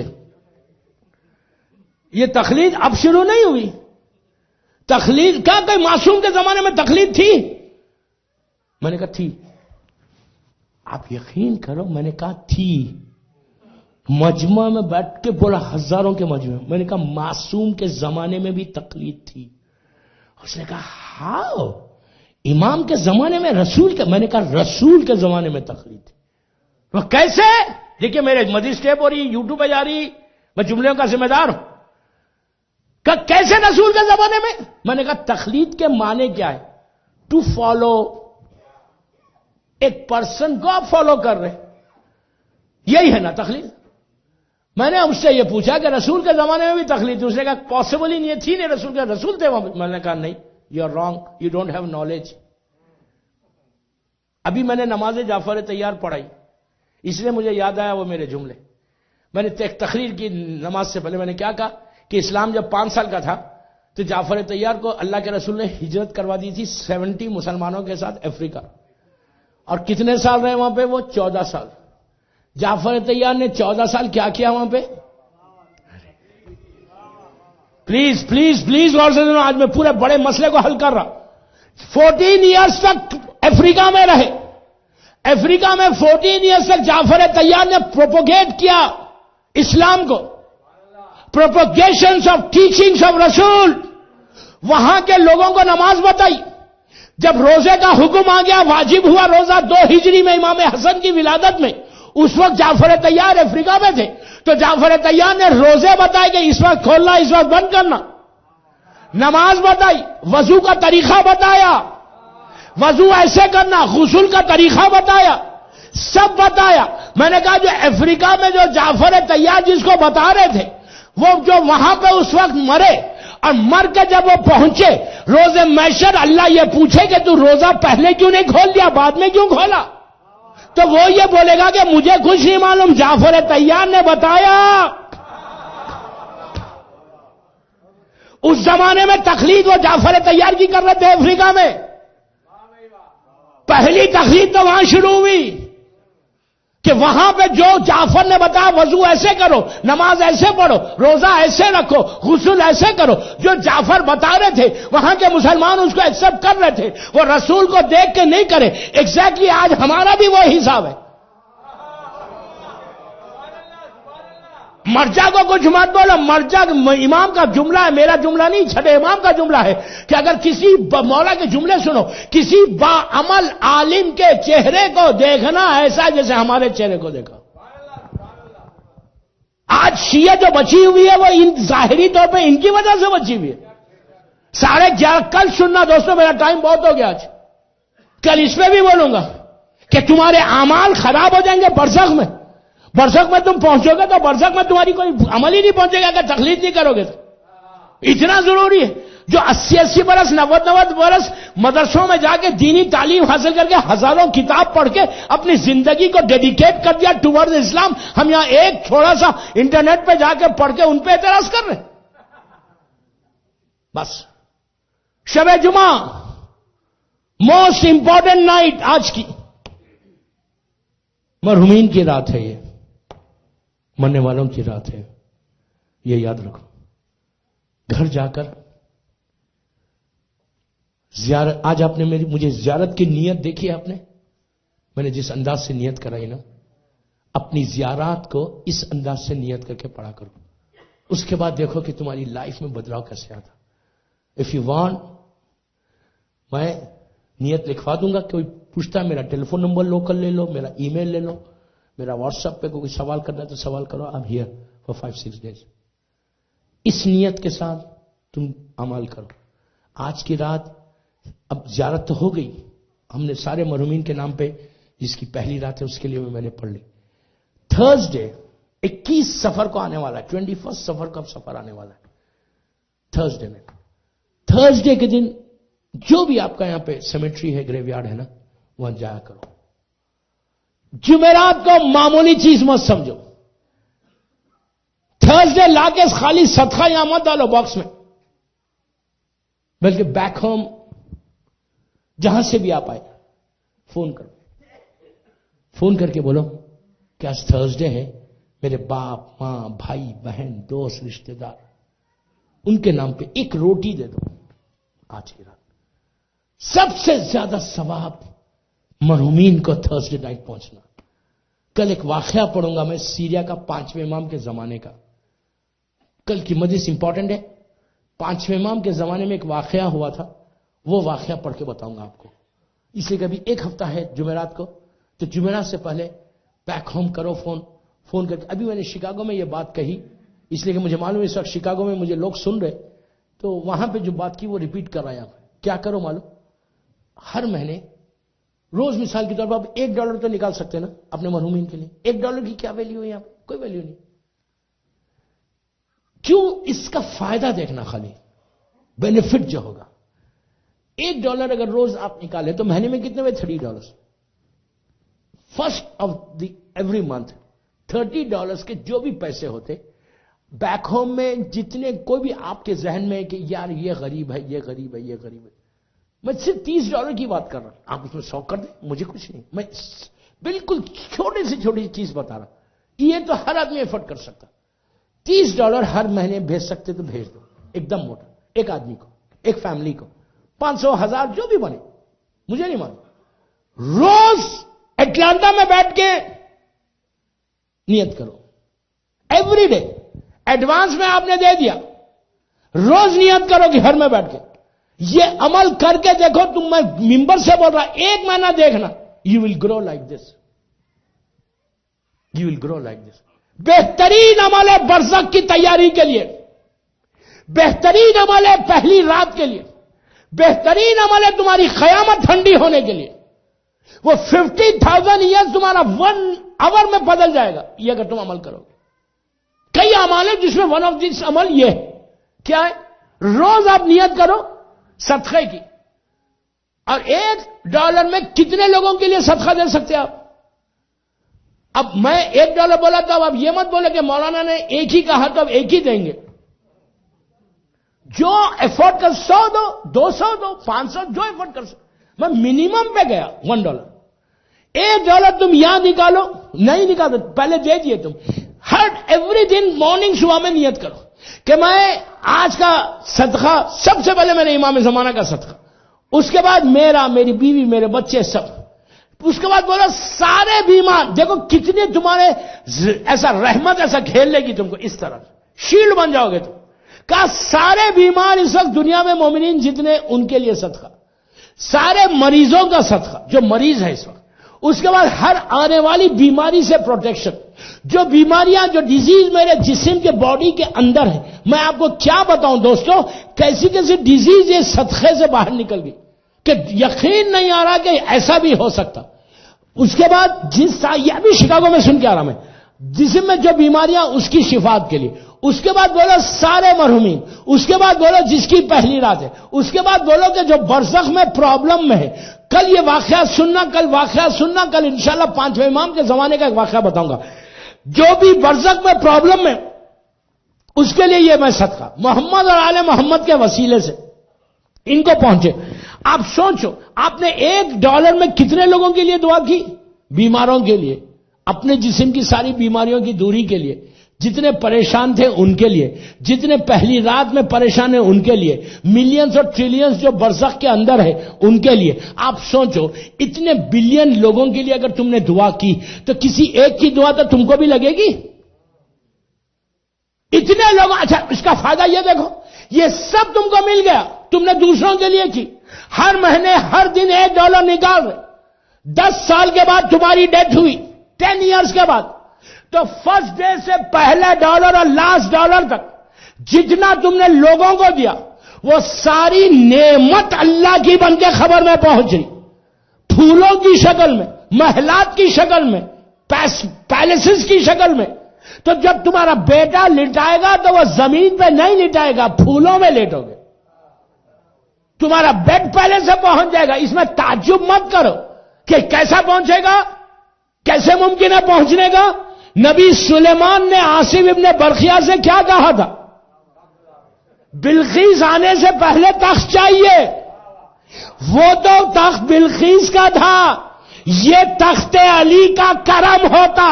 یہ تقلید اب شروع نہیں ہوئی۔ تقلید کیا کوئی معصوم کے زمانے میں تقلید تھی؟ میں نے کہا تھی۔ آپ یقین کرو، میں نے کہا تھی، مجمع میں بیٹھ کے بولا، ہزاروں کے مجمع، میں نے کہا معصوم کے زمانے میں بھی تقلید تھی۔ اس نے کہا ہاؤ، امام کے زمانے میں، رسول کے، میں نے کہا رسول کے زمانے میں تقلید تھی۔ وہ کیسے؟ دیکھیے میرے مدرس ٹیپ ہو رہی، یوٹیوب پہ جا رہی، میں جملوں کا ذمہ دار ہوں۔ کہ کیسے رسول کے زمانے میں؟ میں نے کہا تقلید کے معنی کیا ہے؟ ٹو فالو، ایک پرسن کو آپ فالو کر رہے، یہی ہے نا تقلید۔ میں نے اس سے یہ پوچھا کہ رسول کے زمانے میں بھی تقلید تھی؟ اس نے کہا پاسبل ہی نہیں ہے، تھی نہیں، رسول کے رسول تھے وہاں۔ میں نے کہا نہیں، you are wrong, you don't have knowledge. ابھی میں نے نماز جعفر تیار پڑھائی، اس لیے مجھے یاد آیا وہ میرے جملے۔ میں نے تقریر کی نماز سے پہلے، میں نے کیا کہا کہ اسلام جب 5 سال کا تھا تو جعفر تیار کو اللہ کے رسول نے ہجرت کروا دی تھی 70 مسلمانوں کے ساتھ افریقہ، اور کتنے سال رہے وہاں پہ؟ وہ 14 سال۔ جعفر تیار نے 14 سال کیا کیا وہاں پہ؟ پلیز پلیز پلیز غور سے سنو، آج میں پورے بڑے مسئلے کو حل کر رہا۔ 14 ایئرز تک افریقہ میں رہے، افریقہ میں 14 ایئرز تک جعفر تیار نے پروپوگیٹ کیا اسلام کو، پروپوگیشنز آف ٹیچنگز آف رسول۔ وہاں کے لوگوں کو نماز بتائی، جب روزے کا حکم آ گیا، واجب ہوا روزہ 2 ہجری میں امام حسن کی ولادت میں، اس وقت جعفر تیار افریقہ میں تھے، تو جعفر تیار نے روزے بتائے کہ اس وقت کھولنا، اس وقت بند کرنا، نماز بتائی، وضو کا طریقہ بتایا، وضو ایسے کرنا، غسل کا طریقہ بتایا، سب بتایا۔ میں نے کہا جو افریقہ میں جو جعفر تیار جس کو بتا رہے تھے، وہ جو وہاں پہ اس وقت مرے، اور مر کے جب وہ پہنچے روزے محشر، اللہ یہ پوچھے کہ تو روزہ پہلے کیوں نہیں کھول دیا، بعد میں کیوں کھولا؟ تو وہ یہ بولے گا کہ مجھے کچھ نہیں معلوم، جعفر تیار نے بتایا۔ اس زمانے میں تقلید وہ جعفر طیار کی کر رہے تھے افریقہ میں. پہلی تقلید تو وہاں شروع ہوئی کہ وہاں پہ جو جعفر نے بتایا وضو ایسے کرو، نماز ایسے پڑھو، روزہ ایسے رکھو، غسل ایسے کرو، جو جعفر بتا رہے تھے وہاں کے مسلمان اس کو ایکسپٹ کر رہے تھے. وہ رسول کو دیکھ کے نہیں کرے. ایگزیکٹلی آج ہمارا بھی وہ حساب ہے. مرجع کو کچھ مت بولو. مرجع امام کا جملہ ہے، میرا جملہ نہیں، چھٹے امام کا جملہ ہے کہ اگر کسی مولا کے جملے سنو، کسی باعمل عالم کے چہرے کو دیکھنا ایسا جیسے ہمارے چہرے کو دیکھا. آج شیعہ جو بچی ہوئی ہے وہ ان ظاہری طور پہ ان کی وجہ سے بچی ہوئی ہے. 11:30 کل سننا دوستوں، میرا ٹائم بہت ہو گیا. آج کل اس پہ بھی بولوں گا کہ تمہارے اعمال خراب ہو جائیں گے برزخ میں. برزخ میں تم پہنچو گے تو برزخ میں تمہاری کوئی عمل ہی نہیں پہنچے گا اگر تقلید نہیں کرو گے تو. اتنا ضروری ہے. جو 80 برس 90 برس مدرسوں میں جا کے دینی تعلیم حاصل کر کے ہزاروں کتاب پڑھ کے اپنی زندگی کو ڈیڈیکیٹ کر دیا ٹوورڈ اسلام، ہم یہاں ایک تھوڑا سا انٹرنیٹ پہ جا کے پڑھ کے ان پہ اعتراض کر رہے ہیں. بس شب جمعہ موسٹ امپورٹنٹ نائٹ آج کی، مرحومین کی رات ہے، یہ مرنے والوں کی رات ہے. یہ یاد رکھو. گھر جا کر زیارت، آج آپ نے مجھے زیارت کی نیت دیکھی ہے آپ نے، میں نے جس انداز سے نیت کرائی نا، اپنی زیارات کو اس انداز سے نیت کر کے پڑھا کرو. اس کے بعد دیکھو کہ تمہاری لائف میں بدلاؤ کیسے آتا. اف یو وانٹ میں نیت لکھوا دوں گا. کوئی پوچھتا ہے میرا ٹیلی فون نمبر لوکل لے لو، میرا ای میل لے لو، میرا واٹس ایپ پہ کوئی سوال کرنا ہے تو سوال کرو. I am here for 5-6 days. اس نیت کے ساتھ تم عمل کرو. آج کی رات اب زیارت تو ہو گئی، ہم نے سارے مرحومین کے نام پہ جس کی پہلی رات ہے اس کے لیے میں نے پڑھ لی. تھرسڈے 21 سفر کو آنے والا ہے، 21 سفر کا سفر آنے والا ہے تھرسڈے میں. تھرسڈے کے دن جو بھی آپ کا یہاں پہ سیمیٹری ہے، گریو یارڈ ہے نا، وہاں جایا کرو. جمعرات کو معمولی چیز مت سمجھو. تھرسڈے لا کے خالی صدقہ یہاں مت ڈالو باکس میں، بلکہ بیک ہوم جہاں سے بھی آپ آئے فون کرو. فون کر کے بولو کہ آج تھرسڈے ہے، میرے باپ ماں بھائی بہن دوست رشتہ دار ان کے نام پہ ایک روٹی دے دو آج کی رات. سب سے زیادہ ثواب مرحومین کو تھرسڈے نائٹ پہنچنا. کل ایک واقعہ پڑھوں گا میں سیریا کا 5ویں امام کے زمانے کا. کل کی مجلس امپورٹنٹ ہے. 5ویں امام کے زمانے میں ایک واقعہ ہوا تھا، وہ واقعہ پڑھ کے بتاؤں گا آپ کو. اس لیے کبھی ایک ہفتہ ہے جمعرات کو، تو جمعرات سے پہلے بیک ہوم کرو فون کر کے. ابھی میں نے شکاگو میں یہ بات کہی اس لیے کہ مجھے معلوم ہے اس وقت شکاگو میں مجھے لوگ سن رہے، تو وہاں پہ جو بات کی وہ ریپیٹ کر رہا ہے. آپ کیا کرو معلوم، ہر مہینے روز مثال کے طور پر آپ $1 تو نکال سکتے ہیں نا اپنے مرحومین کے لیے. $1 کی کیا ویلیو ہے یہاں پہ؟ کوئی ویلیو نہیں. کیوں؟ اس کا فائدہ دیکھنا، خالی بینیفٹ جو ہوگا. $1 اگر روز آپ نکالیں تو مہینے میں کتنے ہوئے؟ $30. First of the every month $30 کے جو بھی پیسے ہوتے بیک ہوم میں، جتنے کوئی بھی آپ کے ذہن میں کہ یار یہ غریب ہے، یہ غریب ہے، یہ غریب ہے، میں صرف $30 کی بات کر رہا ہوں. آپ اس میں 100 کر دیں، مجھے کچھ نہیں. میں بالکل چھوٹی سے چھوٹی چیز بتا رہا ہوں. یہ تو ہر آدمی ایفرٹ کر سکتا. $30 ہر مہینے بھیج سکتے تو بھیج دو، ایک دم موٹا، ایک آدمی کو، ایک فیملی کو، 500 1000 جو بھی بنے، مجھے نہیں معلوم. روز اٹلانٹا میں بیٹھ کے نیت کرو. ایوری ڈے ایڈوانس میں آپ نے دے دیا، روز نیت کرو کہ ہر میں بیٹھ کے یہ عمل کر کے دیکھو. تم میں ممبر سے بول رہا، 1 مہینہ دیکھنا، you will grow like this, you will grow like this. بہترین عمل ہے برزخ کی تیاری کے لیے، بہترین عمل ہے پہلی رات کے لیے، بہترین عمل ہے تمہاری قیامت ٹھنڈی ہونے کے لیے. وہ 50,000 ایئرز تمہارا 1 آور میں بدل جائے گا یہ اگر تم عمل کرو گے. کئی عمل ہے جس میں ون آف دس عمل یہ ہے. کیا ہے؟ روز آپ نیت کرو صدقے کی، اور $1 میں کتنے لوگوں کے لیے صدقہ دے سکتے آپ؟ اب میں $1 بولا تھا، اب آپ یہ مت بولے کہ مولانا نے ایک ہی کہا تو اب ایک ہی دیں گے. جو ایفورٹ کر 100 دو 200 دو 500 جو ایفورٹ کر سکتے. میں منیمم پہ گیا $1. $1 تم یہاں نکالو نہیں نکالو پہلے دے دیے تم. ہر ایوری دن مارننگ صبح میں نیت کرو کہ میں آج کا صدقہ سب سے پہلے میرے امام زمانہ کا صدقہ, اس کے بعد میرا, میری بیوی, میرے بچے سب, اس کے بعد بولا سارے بیمار. دیکھو کتنے تمہارے ایسا رحمت ایسا کھیل لے گی تم کو, اس طرح شیلڈ بن جاؤ گے تم. کہا سارے بیمار اس وقت دنیا میں مومنین جتنے ان کے لیے صدقہ, سارے مریضوں کا صدقہ جو مریض ہے اس وقت. اس کے بعد ہر آنے والی بیماری سے پروٹیکشن. جو بیماریاں جو ڈیزیز میرے جسم کے باڈی کے اندر ہے, میں آپ کو کیا بتاؤں دوستو, کیسی کیسی ڈیزیز یہ صدقے سے باہر نکل گئی کہ یقین نہیں آ رہا کہ ایسا بھی ہو سکتا. اس کے بعد یہ بھی شکاگو میں سن کے آ رہا میں, جسم میں جو بیماریاں اس کی شفاعت کے لیے. اس کے بعد بولو سارے مرحومین. اس کے بعد بولو جس کی پہلی رات ہے. اس کے بعد بولو کہ جو برزخ میں پرابلم میں ہے, کل یہ واقعہ سننا, کل واقعہ سننا, کل انشاءاللہ 5ویں امام کے زمانے کا ایک واقعہ بتاؤں گا. جو بھی برزخ میں پرابلم میں اس کے لیے یہ میں صدقہ محمد اور آل محمد کے وسیلے سے ان کو پہنچے. آپ سوچو آپ نے $1 میں کتنے لوگوں کے لیے دعا کی؟ بیماروں کے لیے, اپنے جسم کی ساری بیماریوں کی دوری کے لیے, جتنے پریشان تھے ان کے لیے, جتنے پہلی رات میں پریشان ہیں ان کے لیے, ملینز اور ٹریلینز جو برزخ کے اندر ہے ان کے لیے. آپ سوچو اتنے بلین لوگوں کے لیے اگر تم نے دعا کی تو کسی ایک کی دعا تو تم کو بھی لگے گی. اتنے لوگ. اچھا اس کا فائدہ یہ دیکھو, یہ سب تم کو مل گیا, تم نے دوسروں کے لیے کی. ہر مہینے ہر دن $1 نکال رہے. 10 سال کے بعد تمہاری ڈیتھ ہوئی, 10 ایئرز کے بعد, تو فرسٹ ڈے سے پہلے $1 اور لاسٹ $1 تک جتنا تم نے لوگوں کو دیا وہ ساری نعمت اللہ کی بن کے خبر میں پہنچ رہی, پھولوں کی شکل میں, محلات کی شکل میں, پیلسز کی شکل میں. تو جب تمہارا بیٹا لٹائے گا تو وہ زمین پہ نہیں لٹائے گا, پھولوں میں لیٹو گے. تمہارا بیڈ پہلے سے پہنچ جائے گا. اس میں تعجب مت کرو کہ کیسا پہنچے گا, کیسے ممکن ہے پہنچنے کا. نبی سلیمان نے عاصم ابن برخیا سے کیا کہا تھا؟ بلقیس آنے سے پہلے تخت چاہیے. وہ تو تخت بلقیس کا تھا, یہ تخت علی کا کرم ہوتا.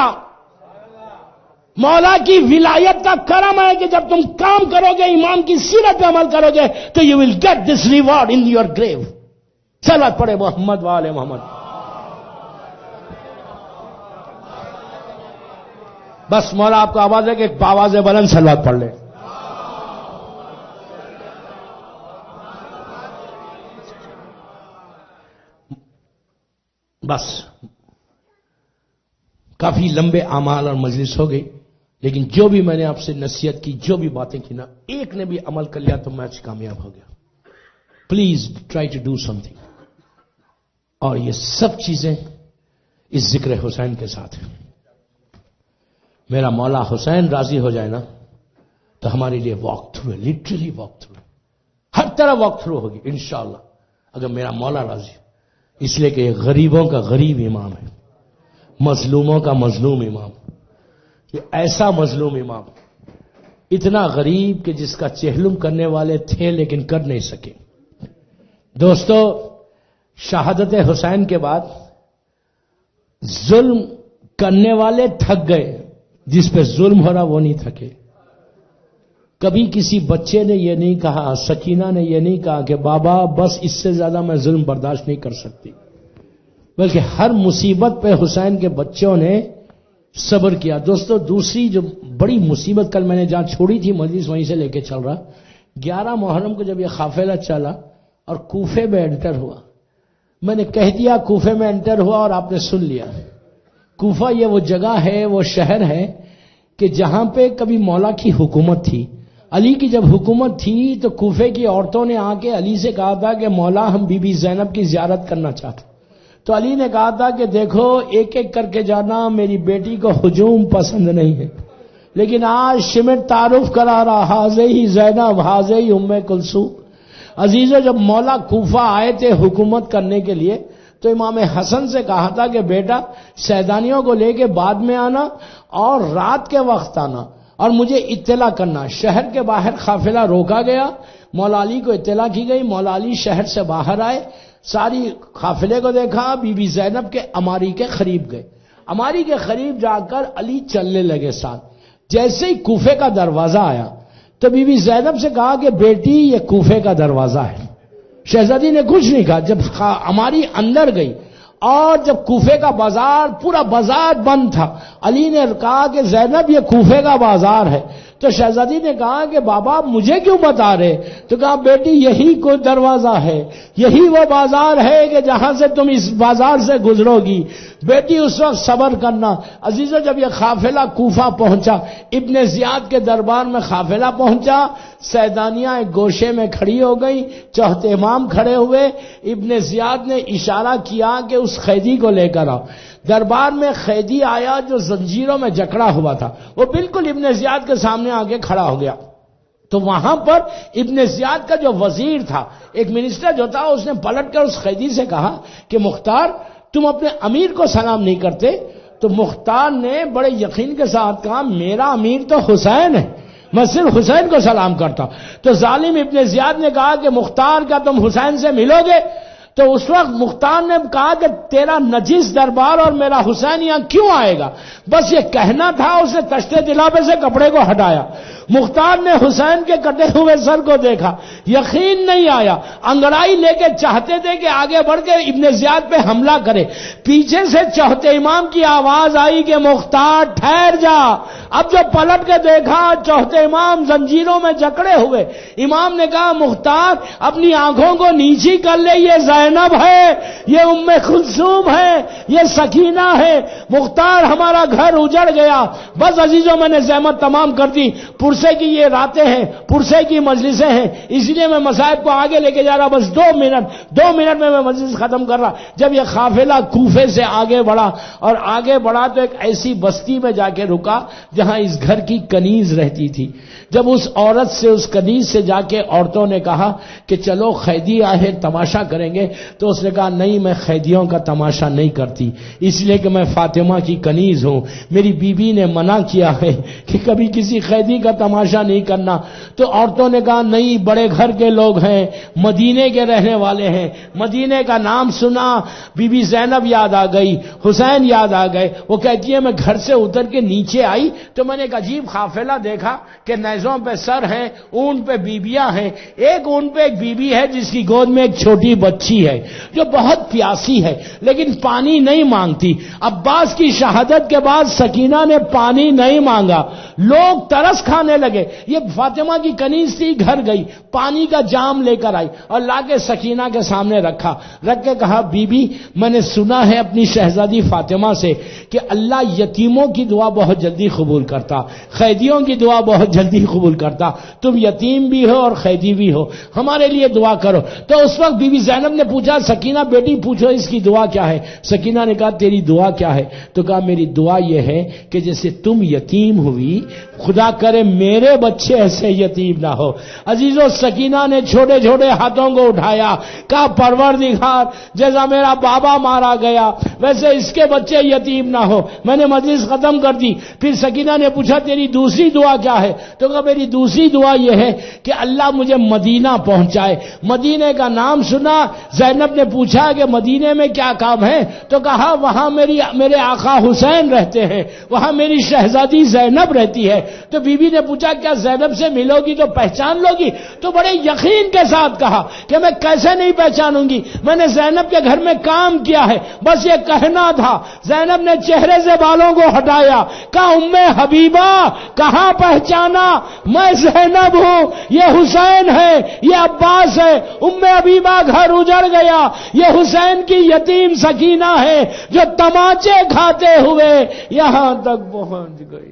مولا کی ولایت کا کرم ہے کہ جب تم کام کرو گے, امام کی سیرت پہ عمل کرو گے تو you will get this reward in your grave. صلوات پڑھے محمد وآل محمد. بس مولا آپ کو آواز ہے کہ ایک باواز بلند صلوات پڑھ لے. بس کافی لمبے اعمال اور مجلس ہو گئی, لیکن جو بھی میں نے آپ سے نصیحت کی, جو بھی باتیں کی نا, ایک نے بھی عمل کر لیا تو میچ کامیاب ہو گیا. Please try to do something. اور یہ سب چیزیں اس ذکر حسین کے ساتھ ہیں. میرا مولا حسین راضی ہو جائے نا تو ہمارے لیے واک تھرو ہے, لٹرلی واک تھرو ہے, ہر طرح واک تھرو ہوگی انشاءاللہ اگر میرا مولا راضی ہے. اس لیے کہ یہ غریبوں کا غریب امام ہے, مظلوموں کا مظلوم امام. یہ ایسا مظلوم امام, اتنا غریب کہ جس کا چہلم کرنے والے تھے لیکن کر نہیں سکے. دوستو شہادت حسین کے بعد ظلم کرنے والے تھک گئے, جس پہ ظلم ہو رہا وہ نہیں تھکے. کبھی کسی بچے نے یہ نہیں کہا, سکینہ نے یہ نہیں کہا کہ بابا بس اس سے زیادہ میں ظلم برداشت نہیں کر سکتی, بلکہ ہر مصیبت پہ حسین کے بچوں نے صبر کیا. دوستو دوسری جو بڑی مصیبت کل میں نے جہاں چھوڑی تھی مجلس وہیں سے لے کے چل رہا, 11 محرم کو جب یہ قافلہ چلا اور کوفے میں انٹر ہوا, میں نے کہہ دیا کوفے میں انٹر ہوا اور آپ نے سن لیا. کوفہ یہ وہ جگہ ہے, وہ شہر ہے کہ جہاں پہ کبھی مولا کی حکومت تھی. علی کی جب حکومت تھی تو کوفے کی عورتوں نے آ کے علی سے کہا تھا کہ مولا ہم بی بی زینب کی زیارت کرنا چاہتے. تو علی نے کہا تھا کہ دیکھو ایک ایک کر کے جانا, میری بیٹی کو ہجوم پسند نہیں ہے, لیکن آج سمٹ تعارف کرا رہا, حاضر ہی زینب, حاضر ہی ام کلثوم. عزیزو جب مولا کوفہ آئے تھے حکومت کرنے کے لیے تو امام حسن سے کہا تھا کہ بیٹا سیدانیوں کو لے کے بعد میں آنا اور رات کے وقت آنا, اور مجھے اطلاع کرنا. شہر کے باہر قافلہ روکا گیا، مولا علی کو اطلاع کی گئی. مولا علی شہر سے باہر آئے، ساری قافلے کو دیکھا، بی بی زینب کے عماری کے قریب گئے. عماری کے قریب جا کر علی چلنے لگے ساتھ. جیسے ہی کوفے کا دروازہ آیا تو بی بی زینب سے کہا کہ بیٹی یہ کوفے کا دروازہ ہے. شہزادی نے کچھ نہیں کہا. جب عماری اندر گئی اور جب کوفے کا بازار، پورا بازار بند تھا، علی نے کہا کہ زینب یہ کوفے کا بازار ہے. تو شہزادی نے کہا کہ بابا مجھے کیوں بتا رہے؟ تو کہا بیٹی یہی کوئی دروازہ ہے، یہی وہ بازار ہے کہ جہاں سے تم اس بازار سے گزرو گی. بیٹی اس وقت صبر کرنا. عزیزو جب یہ قافلہ کوفہ پہنچا، ابن زیاد کے دربار میں قافلہ پہنچا، سیدانیاں ایک گوشے میں کھڑی ہو گئی، چوتھے امام کھڑے ہوئے. ابن زیاد نے اشارہ کیا کہ اس قیدی کو لے کر آؤ. دربار میں قیدی آیا جو زنجیروں میں جکڑا ہوا تھا، وہ بالکل ابن زیاد کے سامنے آگے کھڑا ہو گیا. تو وہاں پر ابن زیاد کا جو وزیر تھا، ایک منسٹر جو تھا، اس نے پلٹ کر اس قیدی سے کہا کہ مختار تم اپنے امیر کو سلام نہیں کرتے؟ تو مختار نے بڑے یقین کے ساتھ کہا میرا امیر تو حسین ہے، میں صرف حسین کو سلام کرتا ہوں. تو ظالم ابن زیاد نے کہا کہ مختار کیا تم حسین سے ملو گے؟ تو اس وقت مختار نے کہا کہ تیرا نجس دربار اور میرا حسین یہاں کیوں آئے گا؟ بس یہ کہنا تھا. اس نے تشتے دلابے سے کپڑے کو ہٹایا. مختار نے حسین کے کٹے ہوئے سر کو دیکھا، یقین نہیں آیا. انگڑائی لے کے چاہتے تھے کہ آگے بڑھ کے ابن زیاد پہ حملہ کرے. پیچھے سے چوتھے امام کی آواز آئی کہ مختار ٹھہر جا. اب جو پلٹ کے دیکھا چوتھے امام زنجیروں میں جکڑے ہوئے. امام نے کہا مختار اپنی آنکھوں کو نیچی کر لے، یہ زینب ہے، یہ ام کلثوم ہے، یہ سکینہ ہے. مختار ہمارا گھر اجڑ گیا. بس عزیزوں میں نے زحمت تمام کر دی. پرسے کی یہ راتیں ہیں، پرسے کی مجلسیں ہیں، اس لیے میں مصائب کو آگے لے کے جا رہا. بس 2 منٹ میں مجلس ختم کر رہا. جب یہ قافلہ کوفے سے آگے بڑھا اور آگے بڑھا تو ایک ایسی بستی میں جا کے رکا جہاں اس گھر کی کنیز رہتی تھی. جب اس عورت سے، اس کنیز سے جا کے عورتوں نے کہا کہ چلو قیدی آئے تماشا کریں گے، تو اس نے کہا نہیں میں قیدیوں کا تماشا نہیں کرتی، اس لیے کہ میں فاطمہ کی کنیز ہوں. میری بیوی نے منع کیا ہے کہ کبھی کسی قیدی کا تماشا نہیں کرنا. تو عورتوں نے کہا نہیں، بڑے گھر کے لوگ ہیں، مدینے کے رہنے والے ہیں. مدینے کا نام سنا، بی بی زینب یاد آ گئی، حسین یاد آ گئے. وہ کہتی ہے میں گھر سے اتر کے نیچے آئی تو میں نے ایک عجیب قافلہ دیکھا کہ نیزوں پہ سر ہیں، اونٹ پہ بیبیاں ہیں. ایک اونٹ پہ ایک بیوی ہے جس کی گود میں ایک چھوٹی بچی ہے جو بہت پیاسی ہے لیکن پانی نہیں مانگتی. عباس کی شہادت کے بعد سکینہ نے پانی نہیں مانگا، لوگ ترس کھانے لگے. یہ فاطمہ کی کنیز تھی، گھر گئی، پانی کا جام لے کر آئی اور لا کے سکینہ کے سامنے رکھا. رکھ کے کہا بی بی میں نے سنا ہے اپنی شہزادی فاطمہ سے کہ اللہ یتیموں کی دعا بہت جلدی قبول کرتا، قیدیوں کی دعا بہت جلدی قبول کرتا. تم یتیم بھی ہو اور قیدی بھی ہو، ہمارے لیے دعا کرو. تو اس وقت بی بی زینب نے پوچھا سکینہ بیٹی پوچھو اس کی دعا کیا ہے؟ سکینہ نے کہا تیری دعا کیا ہے؟ تو کہا میری دعا یہ ہے کہ جیسے تم یتیم ہوئی، خدا کرے میرے بچے ایسے یتیم نہ ہو. عزیزو سکینہ نے چھوٹے چھوٹے ہاتھوں کو اٹھایا، کہا پروردگار جیسا میرا بابا مارا گیا ویسے اس کے بچے یتیم نہ ہو. میں نے مجلس ختم کر دی. پھر سکینہ نے پوچھا تیری دوسری دعا کیا ہے؟ تو کہا میری دوسری دعا یہ ہے کہ اللہ مجھے مدینہ پہنچائے. مدینے کا نام سنا. زینب نے پوچھا کہ مدینے میں کیا کام ہے؟ تو کہا وہاں میرے آقا حسین رہتے ہیں، وہاں میری شہزادی زینب رہتی ہے. تو بی بی نے پوچھا کیا زینب سے ملو گی تو پہچان لو گی؟ تو بڑے یقین کے ساتھ کہا کہ میں کیسے نہیں پہچانوں گی، میں نے زینب کے گھر میں کام کیا ہے، بس یہ کہنا تھا. زینب نے چہرے سے بالوں کو ہٹایا، کہا ام حبیبہ کہاں پہچانا؟ میں زینب ہوں، یہ حسین ہے، یہ عباس ہے. ام حبیبہ گھر اجڑ گیا، یہ حسین کی یتیم سکینہ ہے جو تماچے کھاتے ہوئے یہاں تک پہنچ گئی.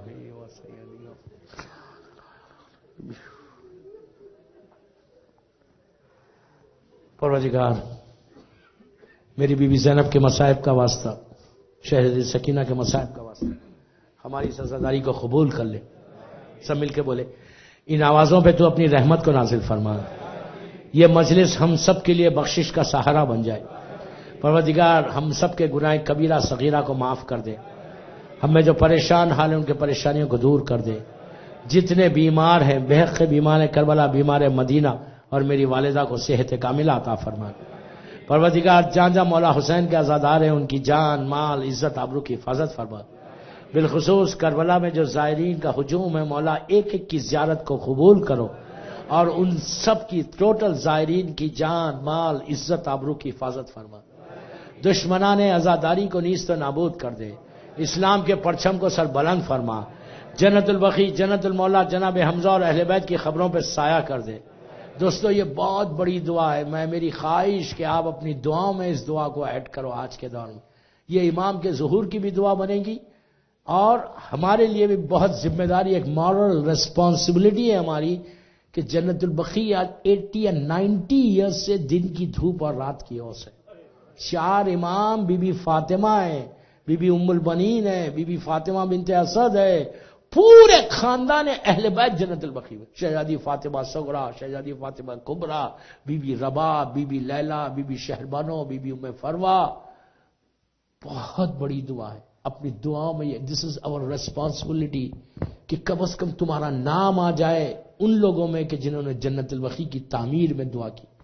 پروردگار میری بی بی زینب کے مصائب کا واسطہ، شہزادی سکینہ کے مصائب کا واسطہ ہماری سزاداری کو قبول کر لے. سب مل کے بولے ان آوازوں پہ تو اپنی رحمت کو نازل فرما. یہ مجلس ہم سب کے لیے بخشش کا سہارا بن جائے. پروردگار ہم سب کے گناہ کبیرہ صغیرہ کو معاف کر دے. ہم میں جو پریشان حال ہیں ان کے پریشانیوں کو دور کر دے. جتنے بیمار ہیں، بے حق بیمار ہیں، کربلا، بیمار مدینہ، اور میری والدہ کو صحت کاملہ عطا فرما. پروردگار جہاں جہاں مولا حسین کے عزادار ہیں ان کی جان، مال، عزت، آبرو کی حفاظت فرما. بالخصوص کربلا میں جو زائرین کا ہجوم ہے، مولا ایک ایک کی زیارت کو قبول کرو اور ان سب کی ٹوٹل زائرین کی جان، مال، عزت، آبرو کی حفاظت فرما. دشمنان عزاداری کو نیست و نابود کر دے. اسلام کے پرچم کو سر بلند فرما. جنت البقیع، جنت المولا جناب حمزہ اور اہل بیت کی خبروں پہ سایہ کر دے. دوستو یہ بہت بڑی دعا ہے. میری خواہش کہ آپ اپنی دعاؤں میں اس دعا کو ایڈ کرو آج کے دور میں. یہ امام کے ظہور کی بھی دعا بنے گی اور ہمارے لیے بھی بہت ذمہ داری، ایک مورل ریسپانسبلٹی ہے ہماری کہ جنت البقیع آج 80 یا 90 ایئرز سے دن کی دھوپ اور رات کی اوس ہے. چار امام، بی بی فاطمہ ہے، بی بی ام البنین ہے، بی بی فاطمہ بنت اسد ہے، پورے خاندان اہل بیت جنت البقیع میں. شہزادی فاطمہ صغرا، شہزادی فاطمہ کبرا، بی بی رباب، بی بی لیلا، بی بی شہربانو، بی بی ام فروا. بہت بڑی دعا ہے. اپنی دعاؤں میں یہ دس از اور ریسپانسبلٹی کہ کم از کم تمہارا نام آ جائے ان لوگوں میں کہ جنہوں نے جنت البقیع کی تعمیر میں دعا کی.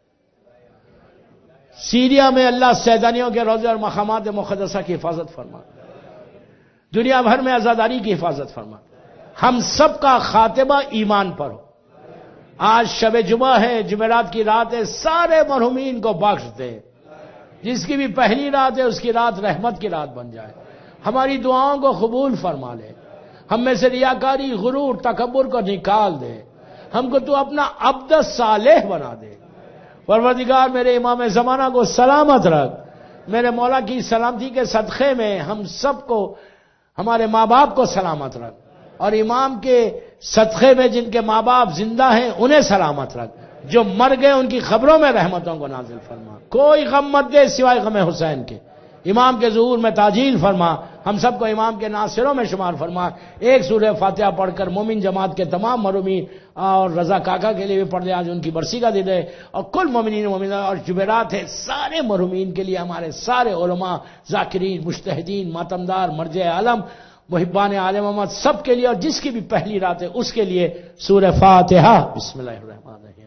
سیریا میں اللہ سیدانیوں کے روضے اور مقامات مقدسہ کی حفاظت فرما. دنیا بھر میں عزاداری کی حفاظت فرما. ہم سب کا خاتمہ ایمان پر ہو. آج شب جمعہ ہے، جمعرات کی رات ہے، سارے مرحومین کو بخش دے. جس کی بھی پہلی رات ہے اس کی رات رحمت کی رات بن جائے. ہماری دعاؤں کو قبول فرما لے. ہم میں سے ریاکاری، غرور، تکبر کو نکال دے. ہم کو تو اپنا عبد صالح بنا دے. پروردگار میرے امام زمانہ کو سلامت رکھ. میرے مولا کی سلامتی کے صدقے میں ہم سب کو، ہمارے ماں باپ کو سلامت رکھ، اور امام کے صدقے میں جن کے ماں باپ زندہ ہیں انہیں سلامت رکھ. جو مر گئے ان کی خبروں میں رحمتوں کو نازل فرما. کوئی غم مت دے سوائے غم حسین کے. امام کے ظہور میں تاجیل فرما. ہم سب کو امام کے ناصروں میں شمار فرما. ایک سورہ فاتحہ پڑھ کر مومن جماعت کے تمام مرحومین اور رضا کاکا کے لیے بھی پڑھ دے، آج ان کی برسی کا دن ہے، اور کل مومنین مومنات اور جمعرات ہے سارے مرحومین کے لیے، ہمارے سارے علماء، ذاکرین، مجتہدین، ماتمدار، مرجع عالم، محبان عالم محمد سب کے لیے، اور جس کی بھی پہلی رات ہے اس کے لیے سورہ فاتحہ. بسم اللہ الرحمن الرحیم.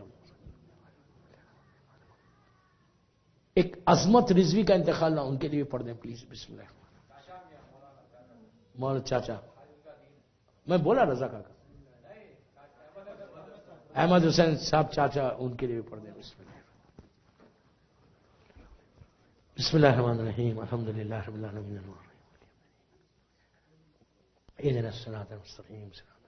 ایک عظمت رضوی کا انتقال نہ، ان کے لیے پڑھ دیں پلیز. بسم اللہ. مولا چاچا، میں بولا رضا کاکا، احمد حسین صاحب چاچا، ان کے لیے بھی پڑھ دیں. بسم اللہ. بسم اللہ الرحمن الرحیم. الحمدللہ رب العالمین. اهدنا الصراط المستقیم.